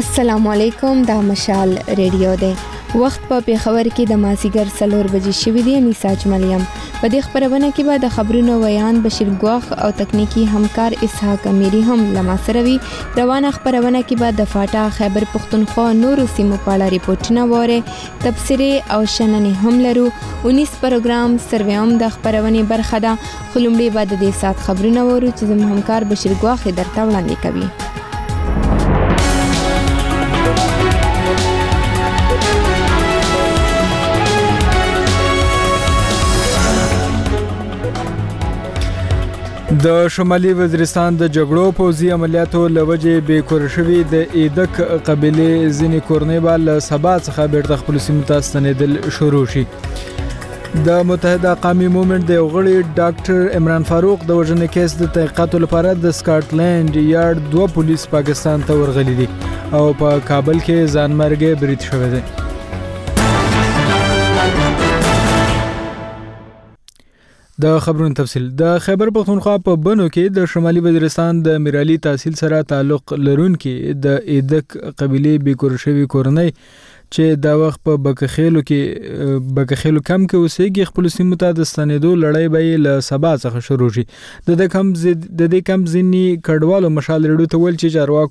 السلام علیکم، دا مشال ریډیو دی. وخت په پیښور کې د مازیګر 4 بجې شوې دي. نساج ملیم په دې خبرونه کې به د خبرونو ویان بشیر ګواخ او تکنیکی همکار اسحاق امیری هم لما سره وي. روانه خبرونه کې به د فاټا خیبر پختونخوا نورو سیمو په اړه ریپورتونه وره، تبصرې او شننې هم لرو. 19 پروګرام سرویم د خبرونې برخه ده. خلومړي به د دې سات خبرونه ورو چې زموږ همکار بشیر ګواخ درته وړاندې کوي. د شمالي وزیرستان د جګړو پوځي عملیاتو لوجې بې کور شوي د ایدک قبیلې ځینې کورنۍ به له سبا څخه بیرته خپلو سیمو ته ستنېدل شروع شي. د متحده قومي مومنټ د یو غړي ډاکټر عمران فاروق د وژنې کیس د تحقیقاتو لپاره د سکاټلینډ یارډ 2 پولیس پاکستان ته ورغلي دي او په کابل کې ځانمرګي برید شوی دی. د خبرونو تفصیل. د خیبر پختونخوا په بنو کې د شمالي وزیرستان د میرالي تحصیل سره تعلق لرونکي د ایدک قبیلې بې کور شوي کورنۍ چې دا وخت په بکخیلو کم کې اوسېږي خپل سیمو ته د ستنېدو لړۍ به له سبا څخه شروع شي. د دې کم ځینې کډوالو مشال ریډیو ته ویل چې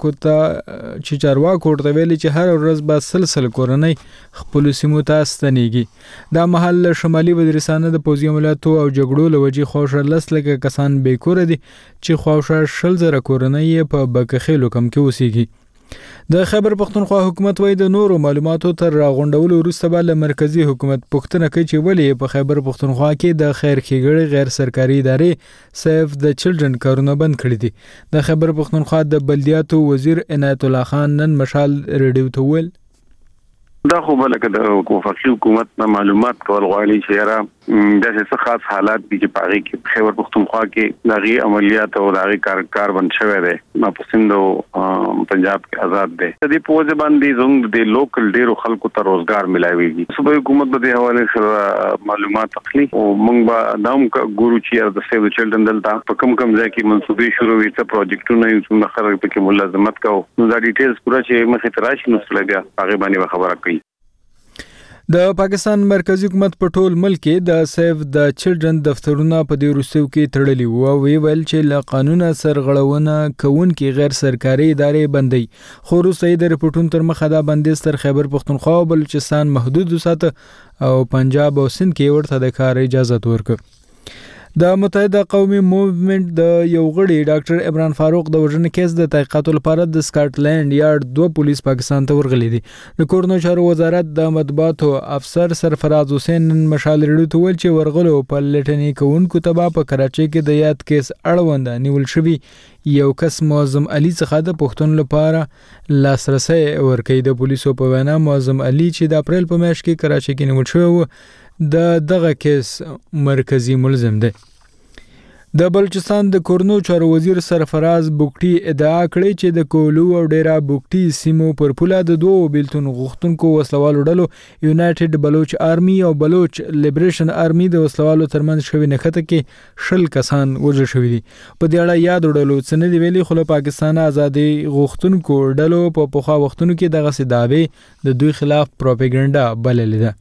چارواکو ورته ویلي چې هر ورځ به سلسله کورنۍ خپل سیمو ته ستنېږي. دا مهال شمالي وزیرستان د پوځي عملیاتو او جګړو له وجې خواوشا 10 لکه کسان بې کوره دي چې خواوشا 20,000 کورنۍ په بکخیلو کم کې اوسېږي. د خیبر پختونخوا حکومت وايي د نورو معلوماتو تر راغونډولو وروسته به له مرکزی حکومت پوښتنه کوي چې ولې په خیبر پختونخوا کې د خیر ښېګړې غیر سرکاري ادارې سیف د چلډرن کارونه بند کړي دي. د خیبر پختونخوا د بلدیاتو وزیر عنایت الله خان نن مشال ریډیو ته ویل دا خو بلکې د وفاقي حکومت نه معلومات کول غواړي چې را د څه خاص حالات دي چې پاره کې خیبر پختونخوا کې دغه عملیات او دغه کار بند شوی دی. ما پسند پنجاب کې آزاد دی. د دې په وجه باندې زموږ د لوکل ډیرو خلکو ته روزګار ملایويږي. صوبایي حکومت به د حواله سره معلومات اخلي او موږ به داوم ګورو چې د سیو چلډرن دلته په کم ځای کې منسوبې شروع وي څه پروجیکټونه یې څنګه خلک پکې ملازمت کوي. نو دا ډیټیلز پورا چې مخې ته راشي نو سره بیا هغه باندې خبره کوي. د پاکستان مرکزی حکومت په ټول ملک کې د سیف د چلډرن دفترونه په دې وروستیو کې تړلي وو او ویل چې له قانونه سرغړونه کوونکي غیر سرکاري ادارې بندي. خو وروسته د رپورټونو تر مخه دا بندیز تر خیبر پختونخوا او بلوچستان محدود وساته او پنجاب او سند کې ورته د کار اجازه ورکړه. د متحده قومي موومنټ د یو غړي ډاکټر عمران فاروق د وژنې کیس د تحقیقاتو لپاره د سکاټلینډ یارډ 2 پولیس پاکستان ته ورغلي دي. د کورنو چارو وزارت د مطبوعاتو افسر سرفراز حسین مشال ریډیو ته ویل چې ورغلو په لټنې کوونکو تبا په کراچۍ کې د یاد کیس اړوند نیول شوی یو کس معظم علي څخه د پښتون لپاره لاسرسي ورکړي. د پولیسو په وینا معظم علي چې د اپریل په میاشت کې کراچۍ کې نیول شوی و دغه کیس مرکزی ملزم دی. د بلوچستان د کورنو چارو وزیر سرفراز بوکټي ادعا کړې چې د کولو او ډیرا بوکټي سیمو پر پوله د دوه بیلتون غوښتونکو وسلوالو ډلو یونایټډ بلوچ آرمي او بلوچ لیبریشن آرمي د وسلوالو ترمنځ شوی نښته کې 20 کسان وژل شوي دي. په دې اړه یاد ډلو څه نه دی ویلي خو له پاکستان ازادي غوښتونکو ډلو په پخوا وختونو کې دغه دعوی د دوی خلاف پروپاګاندا بللې ده.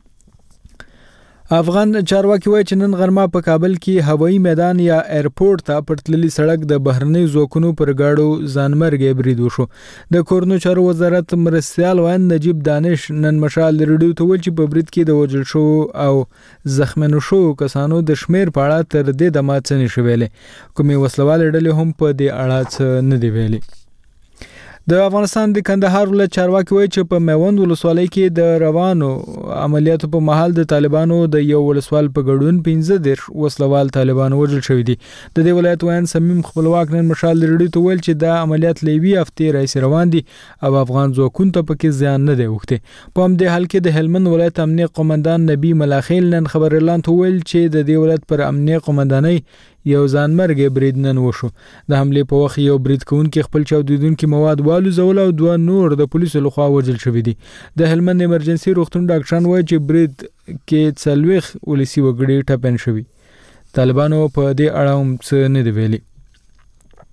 افغان چارواکي وایي چې نن غرمه په کابل کې هوایي میدان یا ایرپورټ ته پر تللي سړک د بهرنۍ ځواکونو پر گاډو ځانمرګي برید وشو. د کورنو چارو وزارت مرستیال وان نجیب دانش نن مشال ریډیو ته ویل چې په برید کې د وژل شو او زخمینو شو کسانو د شمیر په اړه تر دې د مات نه شویلې. کومې وسلوال ډلې هم په دې اړه نه دی ویلي. د افغانستان د کندهار ولایت چارواکي وایي چې په میوند ولسوالۍ کې د روانو عملیاتو په محل د طالبانو د یو ولسوال په ګډون 15 وسلوال طالبانو وژل شوی دي. د دې ولایت وایي صمیم خپلواک نن مشال ریډیو ته ویل چې دا عملیات لوي هفته راځي روان دي او افغان ځواکونو ته پکې ځان نه دی وخته. په همدې حال کې د هلمند ولایت امنیه قومندان نبی ملاخیل نن خبر اعلان ته ویل چې د دې ولایت پر امنیه قومندانۍ یو ځانمرګي برید نن وشو. د حمله په وخت یو برید کوونکي خپل چاودیدونکي مواد والوزول او 2 نور د پولیسو لخوا وژل شوی دي. د هلمند ایمرجنسي روغتون ډاکټران وایي چې برید کې 40 ولسی وګړي ټپن شوی. طالبانو په دې اړه هم څه نه دی ویلي.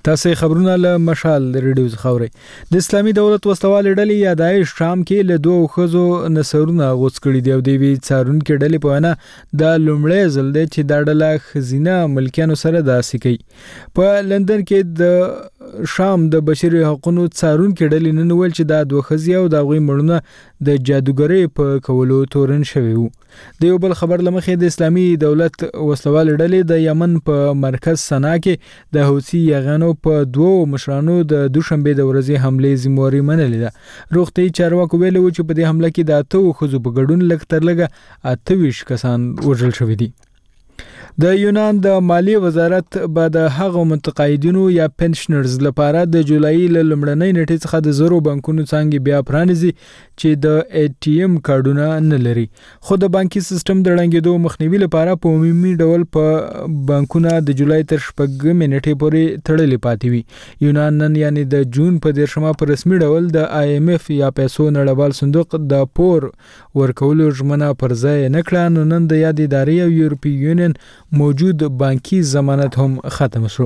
تاسو خبرونه له مشال ریډیوز خوري. د اسلامي دولت وسلوال ډلې یا داعش شام کې له دوه خزو نصرونه غوڅ کړي دی او د وی څارون کې ډلې په وینا د لومړی ځل دی چې دا ډله خزینه ملکیانو سره داسې کوي. په لندن کې د شام د بشري حقوقو څارون کې ډلې نن ویل چې دا دوه خزي او د غوي مړونه د جادوګرۍ په کولو تورن شوی وو. د یو بل خبر لمخې د اسلامي دولت وسلوال ډلې د یمن په مرکز سنا کې د حوثي یغانو په دوه مشرانو د دوشنبه د ورځې حمله ذمہواری منلې ده. روغتي چارواکو ویلي و چې په دې حمله کې د 8 خزو په ګډون لږ تر لږه 28 کسان وژل شوي دي. د یونان د مالی وزارت بعد هغه متقاعدینو یا پنشنرز لپاره د جولای لمړنۍ نیټې څخه د زرو بانکونو څنګه بیا پرانیزي چې د ATM کارډونه نه لري. خو د بانکي سیستم د ړنګېدو مخنیوي لپاره په عمومي ډول په بانکونه د جولای تر 9 نیټې پورې تړلې پاتې وي. یونان نن یعنی د جون په 10 په رسمي ډول د IMF یا پیسو نړیوال صندوق د پور ورکولو ژمنه پر ځای نه کړه. نو نن د یاد ادارې او یورپی یونین موجود بانکی ضمانت هم ختم شو.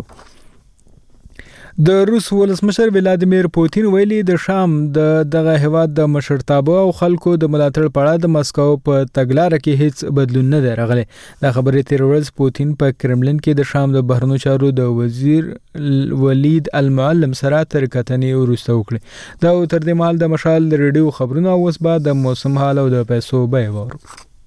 د روس ولسمشر ولادیمیر پوتین ویلي د شام دغه هیواد د مشرتابه او خلکو د ملاتړ په اړه د مسکو په تګلارې کې هیڅ بدلون نه دی راغلی. دا خبرې تیر ورځ پوتین په کرملین کې د شام د بهرنیو چارو د وزیر ولید المعلم سره تر کتنې وروسته وکړي. دا تر دې مهال د مشال ریډیو خبرونه اوس بعد د موسم حال او د پیسو بیه وورو.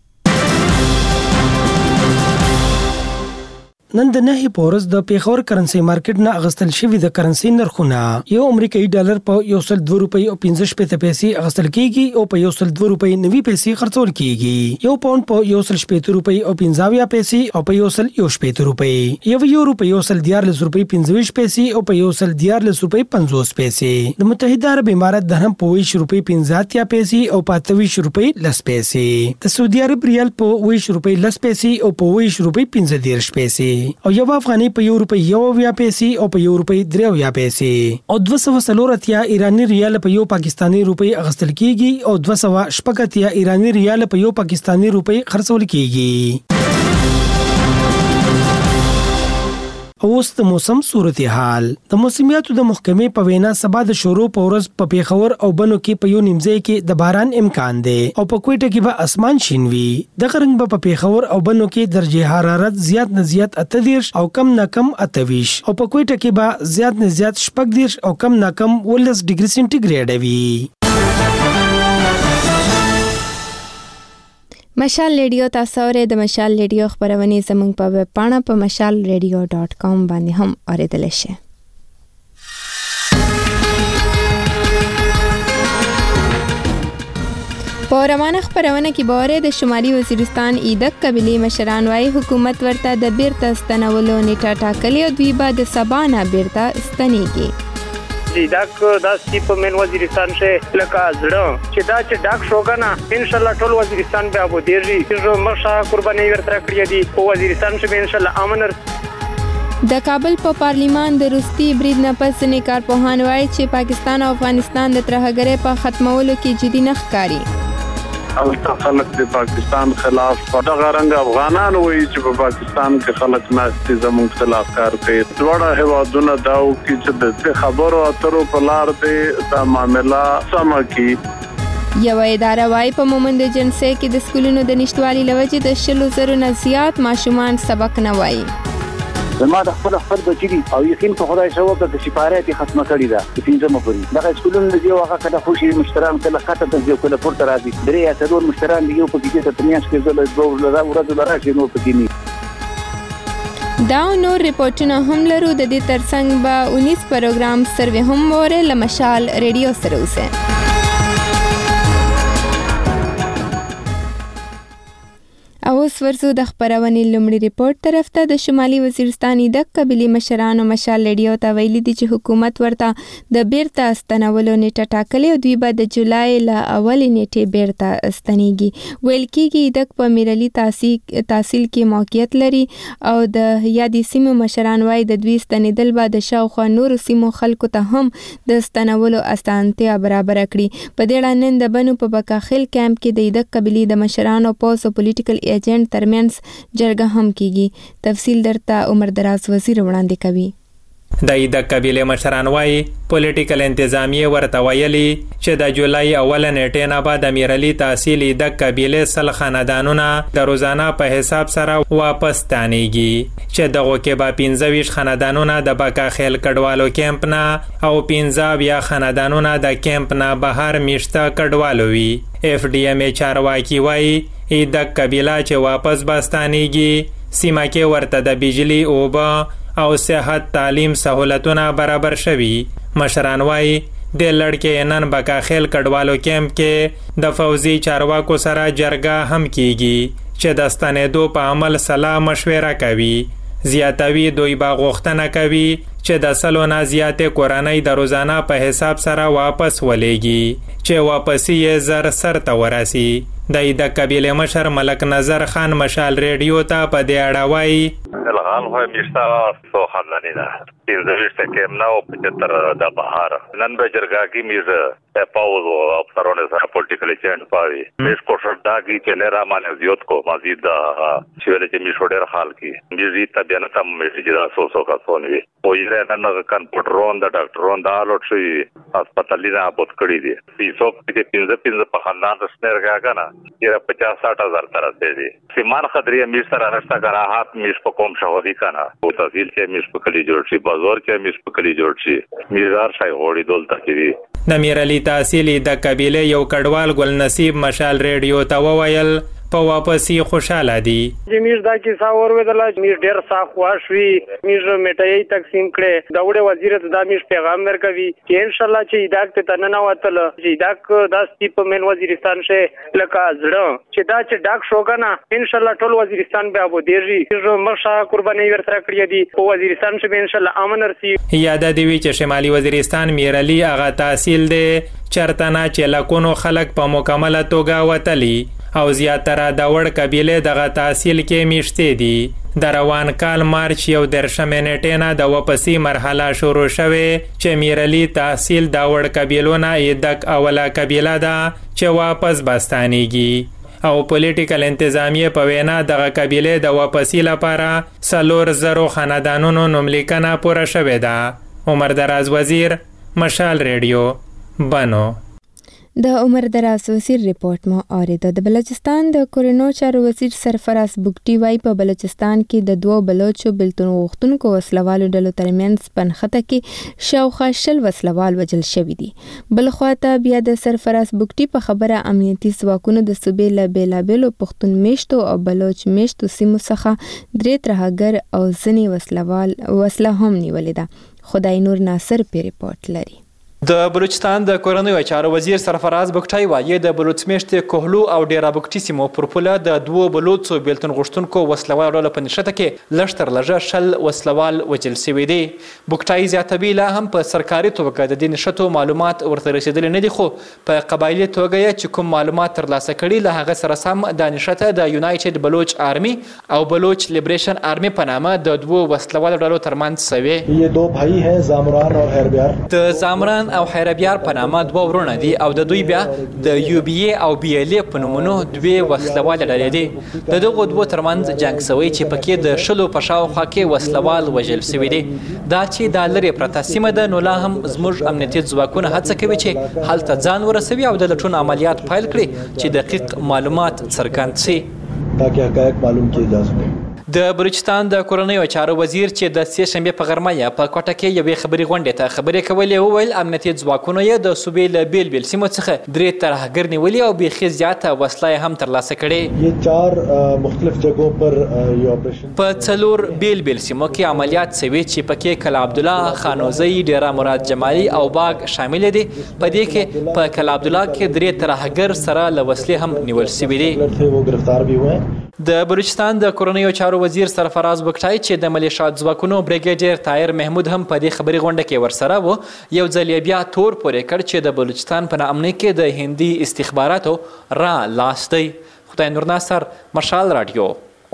نن د نهي پورز د پیښور کرنسي مارکیټ نه اغستل شوی د کرنسي نرخونه یو امریکایي ډالر په 102 روپۍ او 15 پیسې اغستل کیږي او په 102 روپۍ 90 پیسې خرڅول کیږي. یو پاوند په 115 روپۍ او 15 پیسې او په 115 روپۍ. یو روپۍ 114 روپۍ 15 پیسې او په 114 روپۍ 50 پیسې. د متحده عرب امارات درهم په 20 روپۍ 15 پیسې او په 28 روپۍ 10 پیسې. د سعودي عرب ریال په 20 روپۍ 10 پیسې او په 20 روپۍ 15 پیسې. او یو افغاني په 1 روپۍ 1 پیسې او په 1 روپۍ 3 پیسې. او 240 ایرانی ریال په 1 پاکستانی روپۍ اغستل کیږي او 280 ایرانی ریال په 1 پاکستانی روپۍ خرڅول کیږي. اوس د موسم صورتحال. د موسمیاتو د محکمې په وینا سبا د شروع په ورځ په پیښور او بنو کې په یو نیمځای کې د باران امکان دی او په کوټه کې به اسمان شین وي. د غرنګ په پیښور او بنو کې درجه حرارت زیات نه زیات 38 او کم نه کم 28 او په کوټه کې به زیات نه زیات 14 او کم نه کم 19 ډیګري سنټیګریډ وي. مشال ریډیو تاسو اورئ. د مشال ریډیو خبرونه زموږ په ویب پاڼه په mashalradio.com باندې هم اوریدل شي. په روانه خبرونه کې باور د شمالي وزیرستان ایدک قبيلي مشران وايي حکومت ورته د بیرته ستنولو نیټه ټاکلې او دوی به د سبانه بیرته ستنېږي. ایدک دا په من وزیرستان شه لکه زړه چې دا چې ډاک شوګنا ان شاء الله ټول وزیرستان به ابو دیږي چې مخه قرباني ورته کړی دي او وزیرستان شه ان شاء الله امن. د کابل په پارلیمان د روستي برید نه پس کارپوهان وایي چې پاکستان او افغانستان د ترهګرۍ په ختمولو کې جدي نه ښکاري. او خلک د پاکستان خلاف په دغه رنګ افغانان وایي چې په پاکستان کې خلک ناستي زموږ خلاف کار کوي. دواړه هیوادونه دا وکړي چې د خبرو اترو په لار د معاملې سم کړي. یو اداره وايي په مومند جنسي کې د سکولونو د نشټوالي لوجې د 100,000 نه زیات ماشومان سبق نه وایي. زما د خپل بچی دي او یقین په خدای سره وکړه چې سپارات ختمه کړی دا په 15 پورې دغه سکولونو دی واخه کله خوشي مشتران کله خاطر د یو کله پورته راځي درې یا څلور مشتران دی یو په کې ته تمیاش کې زله دوه ورځې لراشي نو په کې دا نور ریپورتونه هم لرو. د دې ترڅنګ به 19 پروګرام سروې هم وره لمشال ریډیو سره اوسه. اوس ورسو د خبرونې لومړي ریپورت طرف ته. د شمالي وزیرستان د قبيلي مشرانو مشال ریډیو ته ویلي دي چې حکومت ورته د بیرته استنولو نیټه ټاکلې او دوی به د جولای له اولې نیټې بیرته استنېږي. ویل کېږي د په میرلي تحصیل کې موقعیت لري او د یادې سیمو مشران وايي د دوی ستنېدل به د شاوخوا نورو سیمو خلکو ته هم د استنولو اسانتیا برابر کړي. په دې اړه نن د بنو په بکاخیل کیمپ کې د قبيلي د مشرانو پوس او پولیټیکل ایجنټ ترمنځ جرګه هم کیږي. تفصیل درته عمر دراز وزیر وړاندې کوي. د قبیله مشران وایي پولیټیکل انتظامیه ورته ویلي چې د جولای اوله نیټې نه بعد امیرعلي تحصیل د قبیله سل خاندانونه د روزانه په حساب سره واپس تانیږي چې دغه کې به 25 خاندانونه د بکا خیل کډوالو کیمپ نه او 15 یا خاندانونه د کیمپ نه بهر میشته کډوالو وي. FDM چارواکي وایي د قبیله چې واپس باستانیږي سیمه کې ورته د بجلی اوبه او صحت تعلیم سہولتونه برابر شوي. مشران وایي د لړکې نن بکاخیل کډوالو کیمپ کې د فوزي چارواکو سره جرګه هم کیږي چې د ستنېدو په عمل سلا مشوره کوي. زیاتوي دوی با غوښتنه کوي چې د سلو نه زیاتې کورنۍ د روزانه په حساب سره واپس ولېږي چې واپسی یې زر سر ته ورسي. د قبیله مشر ملک نظر خان مشال ریډیو ته په دې اړه وایي الغال هو میشتا سو خاندانی ده 15 کې نه او 75 د بهار نن به جرګه کې میز پاوز او افسرونه سره پولیټیکل چینج پاوي میز کوشش دا کی چې نه را مانه زیات کو مزید چې ولې چې می شوډر حال کې میزي تبيان تم میږي دا سو کا سونوي او یې نن کنپیوټرون د ډاکټرون دا لوټ شي هسپتالونه بوت کړی دي پیسو کې 15 په خاندان رسنه راګانا یہ 50-60 ہزار طرح سے دی سیمان خدری امیر سره رشتہ کراهات میش په کوم شهودي کنه او تحصیل کې میش په کلی جوړ شي بازار کې میش په کلی جوړ شي میزار شای غوړي دولت کې د امیرعلي تحصیل د قبیله یو کډوال ګل نصیب مشال ریډیو ته وویل په واپسی خوشاله دي. زمیر دا کې ساور ودل میر ډیر صاف واشوي میر میټای تقسیم کړي دا وړه وزیر ته د میر پیغام ورکوي چې ان شاء الله چې داک ته نه وتل چې داک د سټیپ من وزیرستان شه لکه زړه چې دا چې داک شوګنا ان شاء الله ټول وزیرستان به ابو دیږي مرشا قرباني ورته کړی دي او وزیرستان شه ان شاء الله امن ورسي. یاد دی چې شمالي وزیرستان میرعلي هغه تحصیل دی چرته نه چې لکونو خلک په مکمله توګه وتلی او زیاتره د وړ قبیله دغه تحصیل کې میشته دي. د روان کال مارچ 11 نیټې نه د واپسی مرحله شروع شوه چې میرعلي تحصیل د وړ قبیلونه د اوله قبیله ده چې واپس باستانیږي او پولیټیکل انتظامیه په وینا دغه قبیله د واپسی لپاره 300 خاندانونو نوملیکنه پوره شوه ده. عمر دراز وزیر مشال ریډیو بنو. د عمر دراز وزیر رپورت مو اوریدو. د بلوچستان د کورونو چارو وزیر سرفراز بوګټي وای په بلوچستان کې د دوه بلوچو بلتون غوښتونکو وسلوالو ډلو ترمنځ پنخته کې شاوخوا 10 وسلوال وژل شوي دي. بل خواته بیا د سرفراز بوګټي په خبره امنیتي ځواکونو د صوبې له بیلابیلو پښتون میشتو او بلوچ میشتو سیمو څخه 3 ترهګر او ځینې وسله هم نیولې ده. خدای نور ناصر په ریپورت لري. د بلوچستان د کورنیو چارو وزیر سرفراز بوګټي وایي د بلوچ میشتې کوهلو او ډیرا بوګټي سیمو پر پوله د دوه بلوچو بیلتون غوښتونکو وسلوالو له پنځه کې لشتر لږه شل وسلوال وجل شوي دي. بوګټي زیاتوي لا هم په سرکاري توګه د دې نشټو معلومات ورته رسیدلي نه دي خو په قبایلي توګه چې کوم معلومات ترلاسه کړي له هغه سره سم د نشټه د یونایټډ بلوچ آرمي او بلوچ لیبریشن آرمي په نامه د دوه وسلوالو ډلو ترمنځ شوي. یہ دو بھائی ہیں زامران اور خیربیار. د زامران او خیربیار په نامه دوه ورونه دي او د دوی بیا د یو بی ای او بی ال په نومونو دوه وسلوال ډلې دي. د دغو دوه ترمنځ جنگ شوی چې پکې د شلو په شاوخوا کې وسلوال وژل شوي دي. دا چې د لرې پرته سیمه ده نو لا هم زموږ امنیتي ځواکونه هڅه کوي چې هلته ځان ورسوي او د لټون عملیات پیل کړي چې دقیق معلومات څرګند شي تاکہ حقایق معلوم کیے جا سکیں. د بلوچستان د کورنیو چارو وزیر چې د سې شنبه په غرمه په کوټه کې یوې خبري غونډې ته خبرې کولې وویل امنیتي ځواکونو یې د صوبې له بیل بیل سیمو څخه 3 ترهګر نیولي او بیخي زیاته وسله هم ترلاسه کړې. یہ 4 مختلف جگہوں پر یہ آپریشن په 4 بیل بیل سیمو کې عملیات شوي چې پکې کلا عبدالله، خانوزی، ډیرا مراد جمالي او باغ شامل دي. په دې کې په کلا عبدالله کې 3 ترهګر سره له وسلې هم نیول شوي دي. وہ گرفتار بھی ہوئے. د بلوچستان د کورنیو چارو وزیر سرفراز بوګټي چې د ملیشات ځواکونو بریګیډیر طاهر محمود هم په دې خبري غونډه کې ورسره و یو ځل بیا تور پورې کړ چې د بلوچستان په نامه کې د هندي استخباراتو را لاس دی. خدای نور ناصر مشال رادیو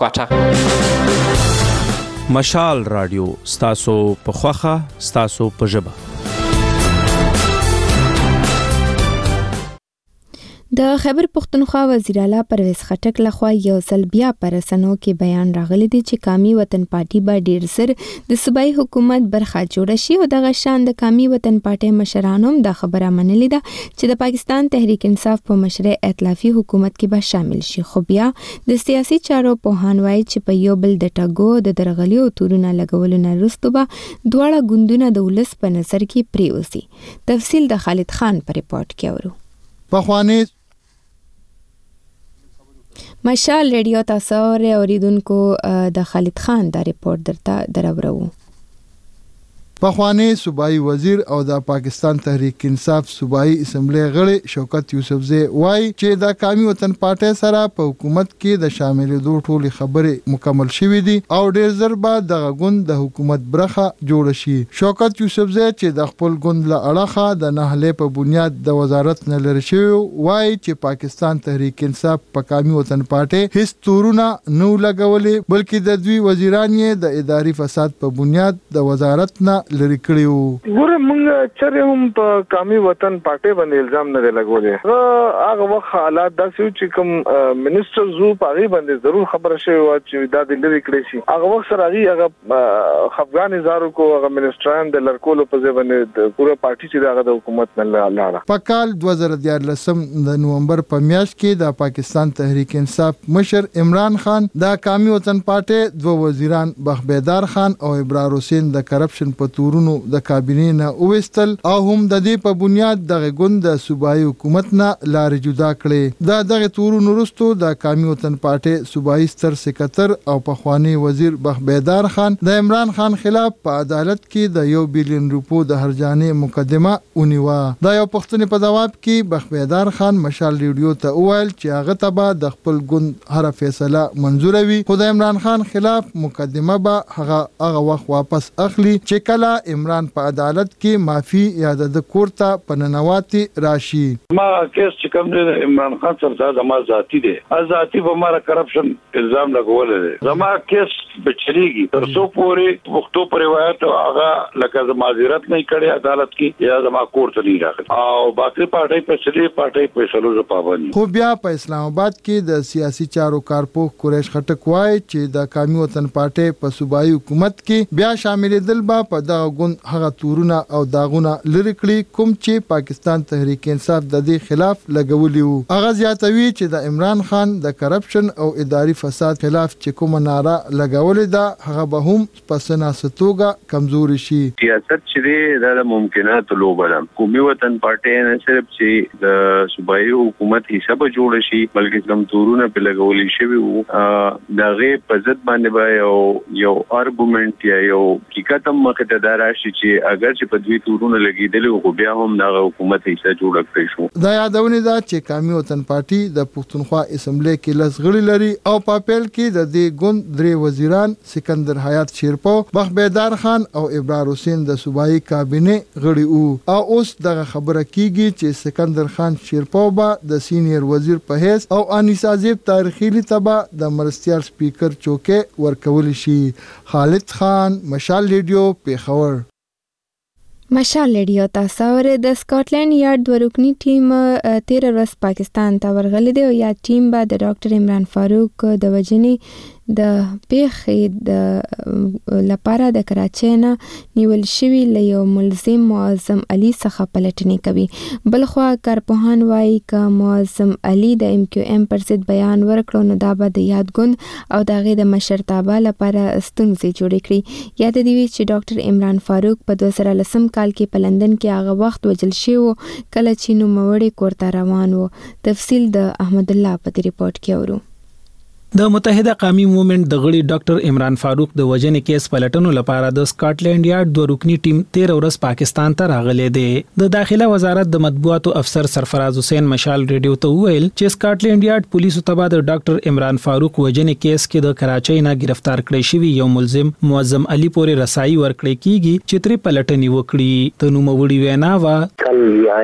کوټه. مشال رادیو ستاسو په خوخه ستاسو په ژبه. د خیبر پختونخوا وزیر اعلی پرویز خټک لخوا یو ځل بیا پر رسنیو کې بیان راغلی دی چې قومي وطن پارټي به ډیر سر د صوبایي حکومت برخه جوړ شي او دغه شان د قومي وطن پارټي مشرانو د خبره منلې ده چې د پاکستان تحریک انصاف په مشرۍ ائتلافي حکومت کې به شامل شي. خو بیا د سیاسي چارو پوهان وایي چې په یو بل د ټاګو د درغلي او تورونه لګولو نه وروسته به دواړه ګوندونه د ولس په نظر کې پریوزي. تفصیل د خالد خان په ریپورت کې اورو. پخوانی مشال ریډیو تاسو اوریدونکو د خالد خان دا ریپورت درته دراوړو. پخوانی صوبایي وزیر او د پاکستان تحریک انصاف صوبایي اسمبلی غړي شوکت یوسفزی وایي چې د قومي وطن پارټي سره په حکومت کې د شاملېدو ټولې خبرې مکمل شوې دي او ډېر زر به دغه ګوند د حکومت برخه جوړ شي. شوکت یوسفزی چې د خپل ګوند له اړخه د نهلې په بنیاد د وزارت نه لري شوی وایي چې پاکستان تحریک انصاف په قومي وطن پارټي هیڅ تورونه نو لګولې بلکې د دوی وزیران یې د اداري فساد په بنیاد د وزارت نه لري کړیو. ګوره موږ چرې هم په قومي وطن پارټي باندې الزام نه لګولې. هغه وخت حالات داسې چې کوم منیسټر زو پاغي باندې ضرور خبره شوی و چې دا د لری کړی شي. هغه وخت سره هغه افغان هزارو کو هغه منیسټران د لړکولو په ځای باندې د پوره پارټي چې هغه د حکومت نه لاړه. په کال 2014 د نومبر په میاشت کې د پاکستان تحریک انصاف مشر عمران خان د قومي وطن پارټي دوه وزیران بخبیدار خان او ابرار حسین د کرپشن په تورونو د کابینې نه اوستل او هم د دې په بنیاد د غوند د صوبایي حکومت نه لارې جدا کړې. دغه تورونو وروسته د قومي وطن پارټي صوبایي ستر سکرټر او پخوانی وزیر بخبیدار خان د عمران خان خلاف په عدالت کې د 1 بلین روپو د هرجانې مقدمه ونیوه. دا یو پښتني په جواب کې بخبیدار خان مشال ریډیو ته وویل چې هغه تبا د خپل ګوند هر فیصله منزوروي خو د عمران خان خلاف مقدمه به هغه وخت واپس اخلي چې کله عمران په عدالت کې معافي یا د کورته پننواتي راشي. ما کیس چې کوم دی عمران خان سره زما ذاتی دی ذاتی په ماره کرپشن الزام لګول دي. زما کیس بچریږي تر څو پورې وختو پر روایت هغه لکه معذرت نه کړي عدالت کې یا زما کورته نه راغلی او باقي پارټي په سړي پارټي په سلوزه پابندي. خو بیا په اسلام آباد کې د سیاسي چارو کارپوه قریش خټک وایي چې د قومي وطن پارټي په صوبایي حکومت کې بیا شاملېدل به په دغه ګوند هغه تورونه او داغونه لری کړی کوم چې پاکستان تحریک انصاف د دې خلاف لګولي وو. هغه زیاتوي چې د عمران خان د کرپشن او اداري فساد خلاف چې کوم ناره لګولې ده هغه به هم په سناستوګه کمزوري شي. سیاست چې د ممکنات لوبره قومي وطن پارټي نه صرف چې د صوبایي حکومت حساب جوړ شي بلکې کوم تورونه په لګولې شوی وو دغه په ضد باندې به یو ارګومنت یا یو حقیقت مخ ته راشي چې اگر چې په دوی تورونه لګیدل او بیا هم د حکومت حصہ جوړ کړی شو. دا یادونه ده چې قومي وطن پارټي د پښتونخوا اسمبلی کې لس غړي لري او په پیل کې د دې ګوند درې وزیران سکندر حیات شیرپو بخبیدار خان او ابرار حسین د صوبایي کابینې غړي وو او اوس دغه خبره کیږي چې سکندر خان شیرپو به د سینیئر وزیر په حیث او انیسا زیب تاریخي لتبه د مرستیال سپیکر چوکې ورکول شي. خالد خان مشال ریډیو پیښور. مشال ریډیو تاسو د سکاټلند یارډ ورکنی ټیم 13 ورځ پاکستان ته ورغلی دی او یا ټیم به د ډاکټر عمران فاروق د وجنې د پیښې د لپاره د کراچۍ نه نیول شوی له یو ملزم معظم علي څخه پلټنې کوي. بلخوا کارپوهان وایي که معظم علي د MQM پر ضد بیان ورکړو نو دا به د یاد ګوند او د هغې د مشرتابه لپاره ستونزې جوړې کړي. یاد دې وي چې ډاکټر عمران فاروق په 2010 کال کې په لندن کې هغه وخت وجل شوی و کله چې نوموړی کور ته روان و. تفصیل د احمد الله په ریپورت کې اورو. د متحده قومي موومېنټ د غړي ډاکټر عمران فاروق د وجنې کیس پلټنو لپاره د سکاټلند یارډ دوه رکنی ټیم 13 ورځ پاکستان ته راغلی دی. د داخله وزارت د مطبوعاتو افسر سرفراز حسین مشال ریډیو ته وویل چې سکاټلند یارډ پولیسو ته د ډاکټر عمران فاروق وجنې کیس کې د کراچۍ نه گرفتار کړی شوی یو ملزم معظم علي پورې رسایي ورکړی کیږي چې ترې پلټنې وکړي. د نوموړي وینا وا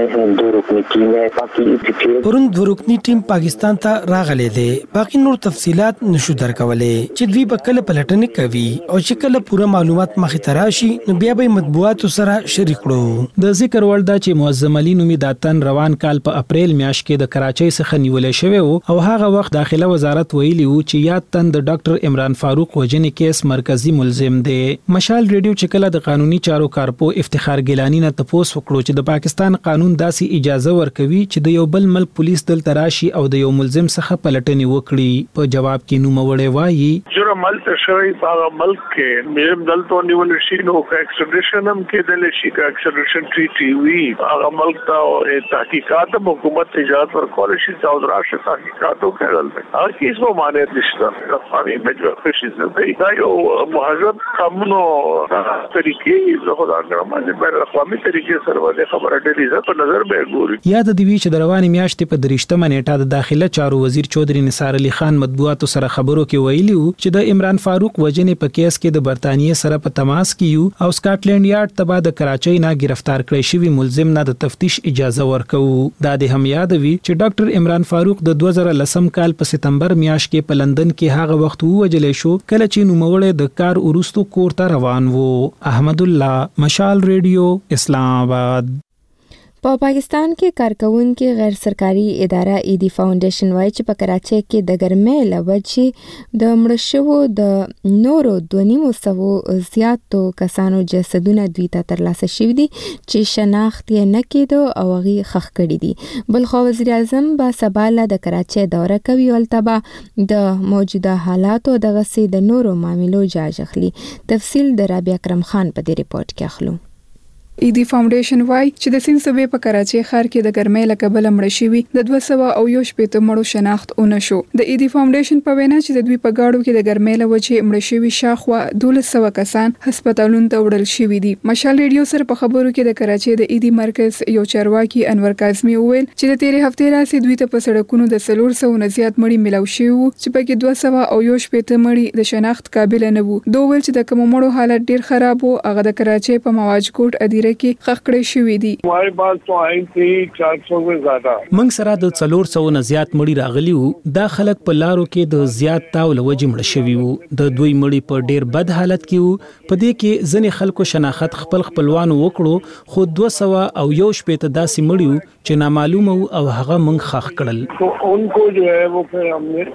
پرون دوه رکنی ټیم پاکستان ته راغلی دی. باقي نور تفصيلات تفصيلات نشو درکولې چې دوی به کله پلټنې کوي او چې کله پوره معلومات مخې ته راشي نو بیا به مطبوعاتو سره شریک کړو. د ذکر وړ ده چې معظم علي نومي د تن روان کال په اپریل میاشت کې د کراچۍ څخه نیولې شوی او هغه وخت داخله وزارت ویلي و چې یاد تن د ډاکټر عمران فاروق وجنې کیس مرکزی ملزم دی. مشال ریډیو چې کله د قانوني چارو کارپو افتخار ګیلانی نه تپوس وکړو چې د پاکستان قانون داسې اجازه ورکوي چې د یو بل ملک پولیس دلته راشي او د یو ملزم څخه پلټنې وکړي، په جواب کې نوموړی وایي جرم ملته شوی په ملک کې مېم دلته نیول شي نو ایکسټریډیشن هم کې دل شي کا ایکسټریډیشن ټریټي وی هغه ملک ته تحقیقات حکومت اجازه ورکول شي او راشه تحقیقاتو کول هر کیس مو معنی نشته افغاني مجلس شي دا یو مهاجرت قانونو طریقې زه خدای ګرځم بین اقوامي طریقې سره د خبره ډیره په نظر به ګوري. یاد دی چې د رواني میاشتې په 23 نیټه د داخله چارو وزیر چودري نثار علي خان مطبوعاتو سره خبرو کې ویلي چې د عمران فاروق وجنې په کیس کې د برتانیې سره په تماس کې یو او سکاټلند یارډ ته د کراچۍ نه گرفتار کړی شوی ملزم نه د تفتیش اجازه ورکوي. دا د هم یادوي چې ډاکټر عمران فاروق د 2010 کال په سپتمبر میاشت کې په لندن کې هغه وخت ووجل شو کله چې نوموړی د کار وروستو کور ته روان وو. احمد الله، مشال ریډیو، اسلام آباد. په پاکستان کې کارکونکو غیر سرکاري اداره ایدی فاونډیشن وایي چې په کراچۍ کې د ګرمۍ له وجې د مړ شوو د نورو 2.5 زیاتو کسانو جسدونه دوی ته ترلاسه شوي دي چې شناخت یې نه کېده او هغې ښخ کړي دي. بلخو وزیر اعظم به سبا له د کراچۍ دوره کوي او هلته به د موجوده حالاتو دغسې د نورو معاملو جاج اخلي. تفصیل د رابعه اکرم خان په دې ریپورت کې اخلو. ایدی فاونډیشن وایي چې د سیند صوبې په کراچۍ ښار کې د ګرمۍ له کبله مړه شوي د 200 مړو شناخت ونه شو. د ایدی فاونډیشن په وینا چې د دوی په گاډو کې د ګرمۍ له وجې مړه شوي شاوخوا 1200 کسان هسپتالونو ته وړل شوي دي. مشال ریډیو سره په خبرو کې د کراچۍ د ایدی مرکز یو چارواکي انور کاظمي وویل چې د تیرې هفتې راځي دوی ته په سړکونو د 400 نه زیات مړي ملاو شوي وو چې پکې 270 مړي د شناخت قابل نه وو. دوی ویل چې د کوم مړو حالت ډیر خراب وو، هغه د کراچۍ په مواج کوټ ادیره کې خخ کړی شوی دي. हमारे पास तो आई थी 400 से ज्यादा. موږ سره د 400 نه زیات مړي راغلي وو. دا خلک په لارو کې د زیات تاول وجې مړ شوي وو. د دوی مړي په ډیر بد حالت کې وو. په دې کې ځنې خلکو شناخت خپلوانو وکړو، خو 211 داسې مړي وو چې نامعلومه وو او هغه موږ خخ کړل. तो उनको जो है वो फिर हमने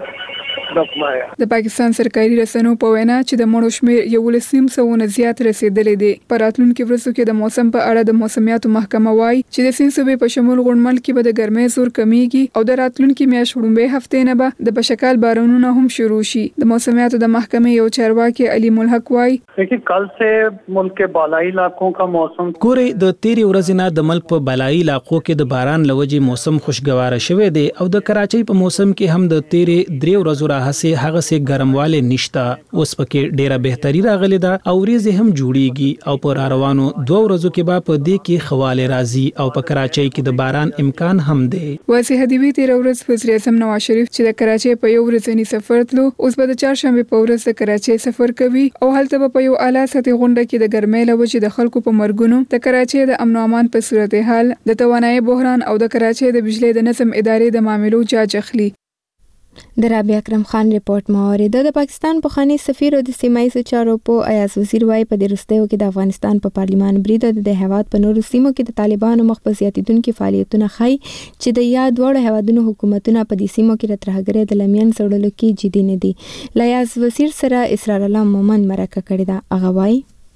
د پاکستان سرکاري رسنیو په وینا چې د مړو شمېر 1.5 نه زیات رسیدلی دی. په راتلونکو ورځو کې د موسم په اړه د موسمیاتو محکمه وایي چې د سیند صوبې په شمول غونډمل کې به د ګرمۍ زور کمیږي او د راتلونکو میاشتو وړاندې هفتې نه به د بشکال بارانونه هم شروع شي. د موسمیاتو د محکمې یو چارواکي علي ملحق وایي چې کل سے ملک کے بالائی علاقوں کا موسم ګورې د تیرې ورځې نه د ملک په بالائی علاقو کې د باران لوجې موسم خوشګوار شوی دی او د کراچۍ په موسم کې هم د تیرې 3 ورځې هغه سه ګرمواله نشتا. اوس پکې ډیره بهتري راغلی ده او ورځې هم جوړیږي او پر روانو 2 ورځو کې به په دې کې خواله راځي او په کراچۍ کې د باران امکان هم دی. واضح دی وی 13 ورځ وزیر اعظم نواز شریف چې د کراچۍ په یو ورځنی سفر تلو اوس به د چهارشنبه په ورځ د کراچۍ سفر کوي او هلته په یو اعلی سطحي غونډه کې د ګرمۍ له وجې د خلکو په مرګونو د کراچۍ د امن او امان په صورتحال د توانایي بحران او د کراچۍ د بجلی د نظم ادارې د معاملو جاج اخلي. د رابعه اکرم خان ریپورت مورید. د پاکستان پخوانی سفیر او د سیمایي چارو په ایاز وزیر وای په د رستیو کې د افغانستان په پارلیمان برید د هیواد په نورو سیمو کې د طالبانو مخ په زیاتیدونکو فعالیتونو خای چې د یاد وړ هیوادونو حکومتونه په دې سیمو کې د ترهګرۍ د لمین سړلو کې جدي نه دي. لیاز وزیر سره اسرار الله مومن مرکه کړی دا. هغه وای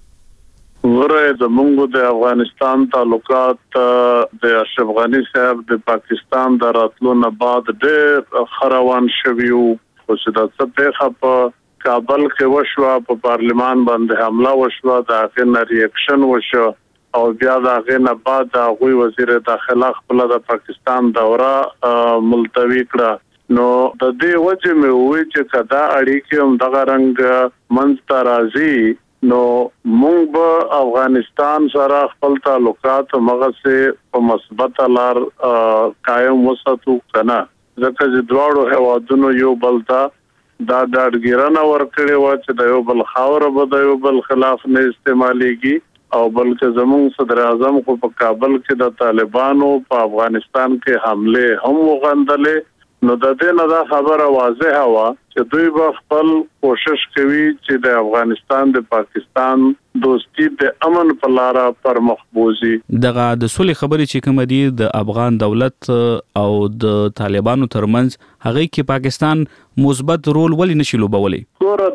غره د مونږ د افغانستان تعلقات د اشرف غنی صاحب د پاکستان د راتلو نه بعد ډېر خروان شویو او چې د څه په کابل کې وشو په پارلیمان باندې حمله وشو د هغه ریاکشن وشو او بیا د هغه نه بعد د غوي وزیر داخله خپل د پاکستان دوره ملتوی کړه. نو د دې وجه مې وې چې کدا اړیکې هم دغه رنګ منځ راځي نو مونږ به افغانستان سره خپل تعلقات مغه په مثبت لار قائم وساتو کنه ځکه چې دواړو هوادونو یو بل ته دا ډاډګیرنه ورکړې و چې د یو بل خاور به د یو بل خلاف نه استعماليږي او بلکې زموږ صدر اعظم کو په کابل کې د طالبانو په افغانستان کې حمله هم وغندلې نو د دې نه دا خبره واضحه وا چې دوی به خپل کوشش کوي چې د افغانستان د پاکستان دوستی د امن په لار پر مخبوزي. دغه د سولې خبرې چې کوم دي د افغان دولت او د طالبانو ترمنځ هغه کې پاکستان مثبت رول ولې نشي لوبولی؟ ګوره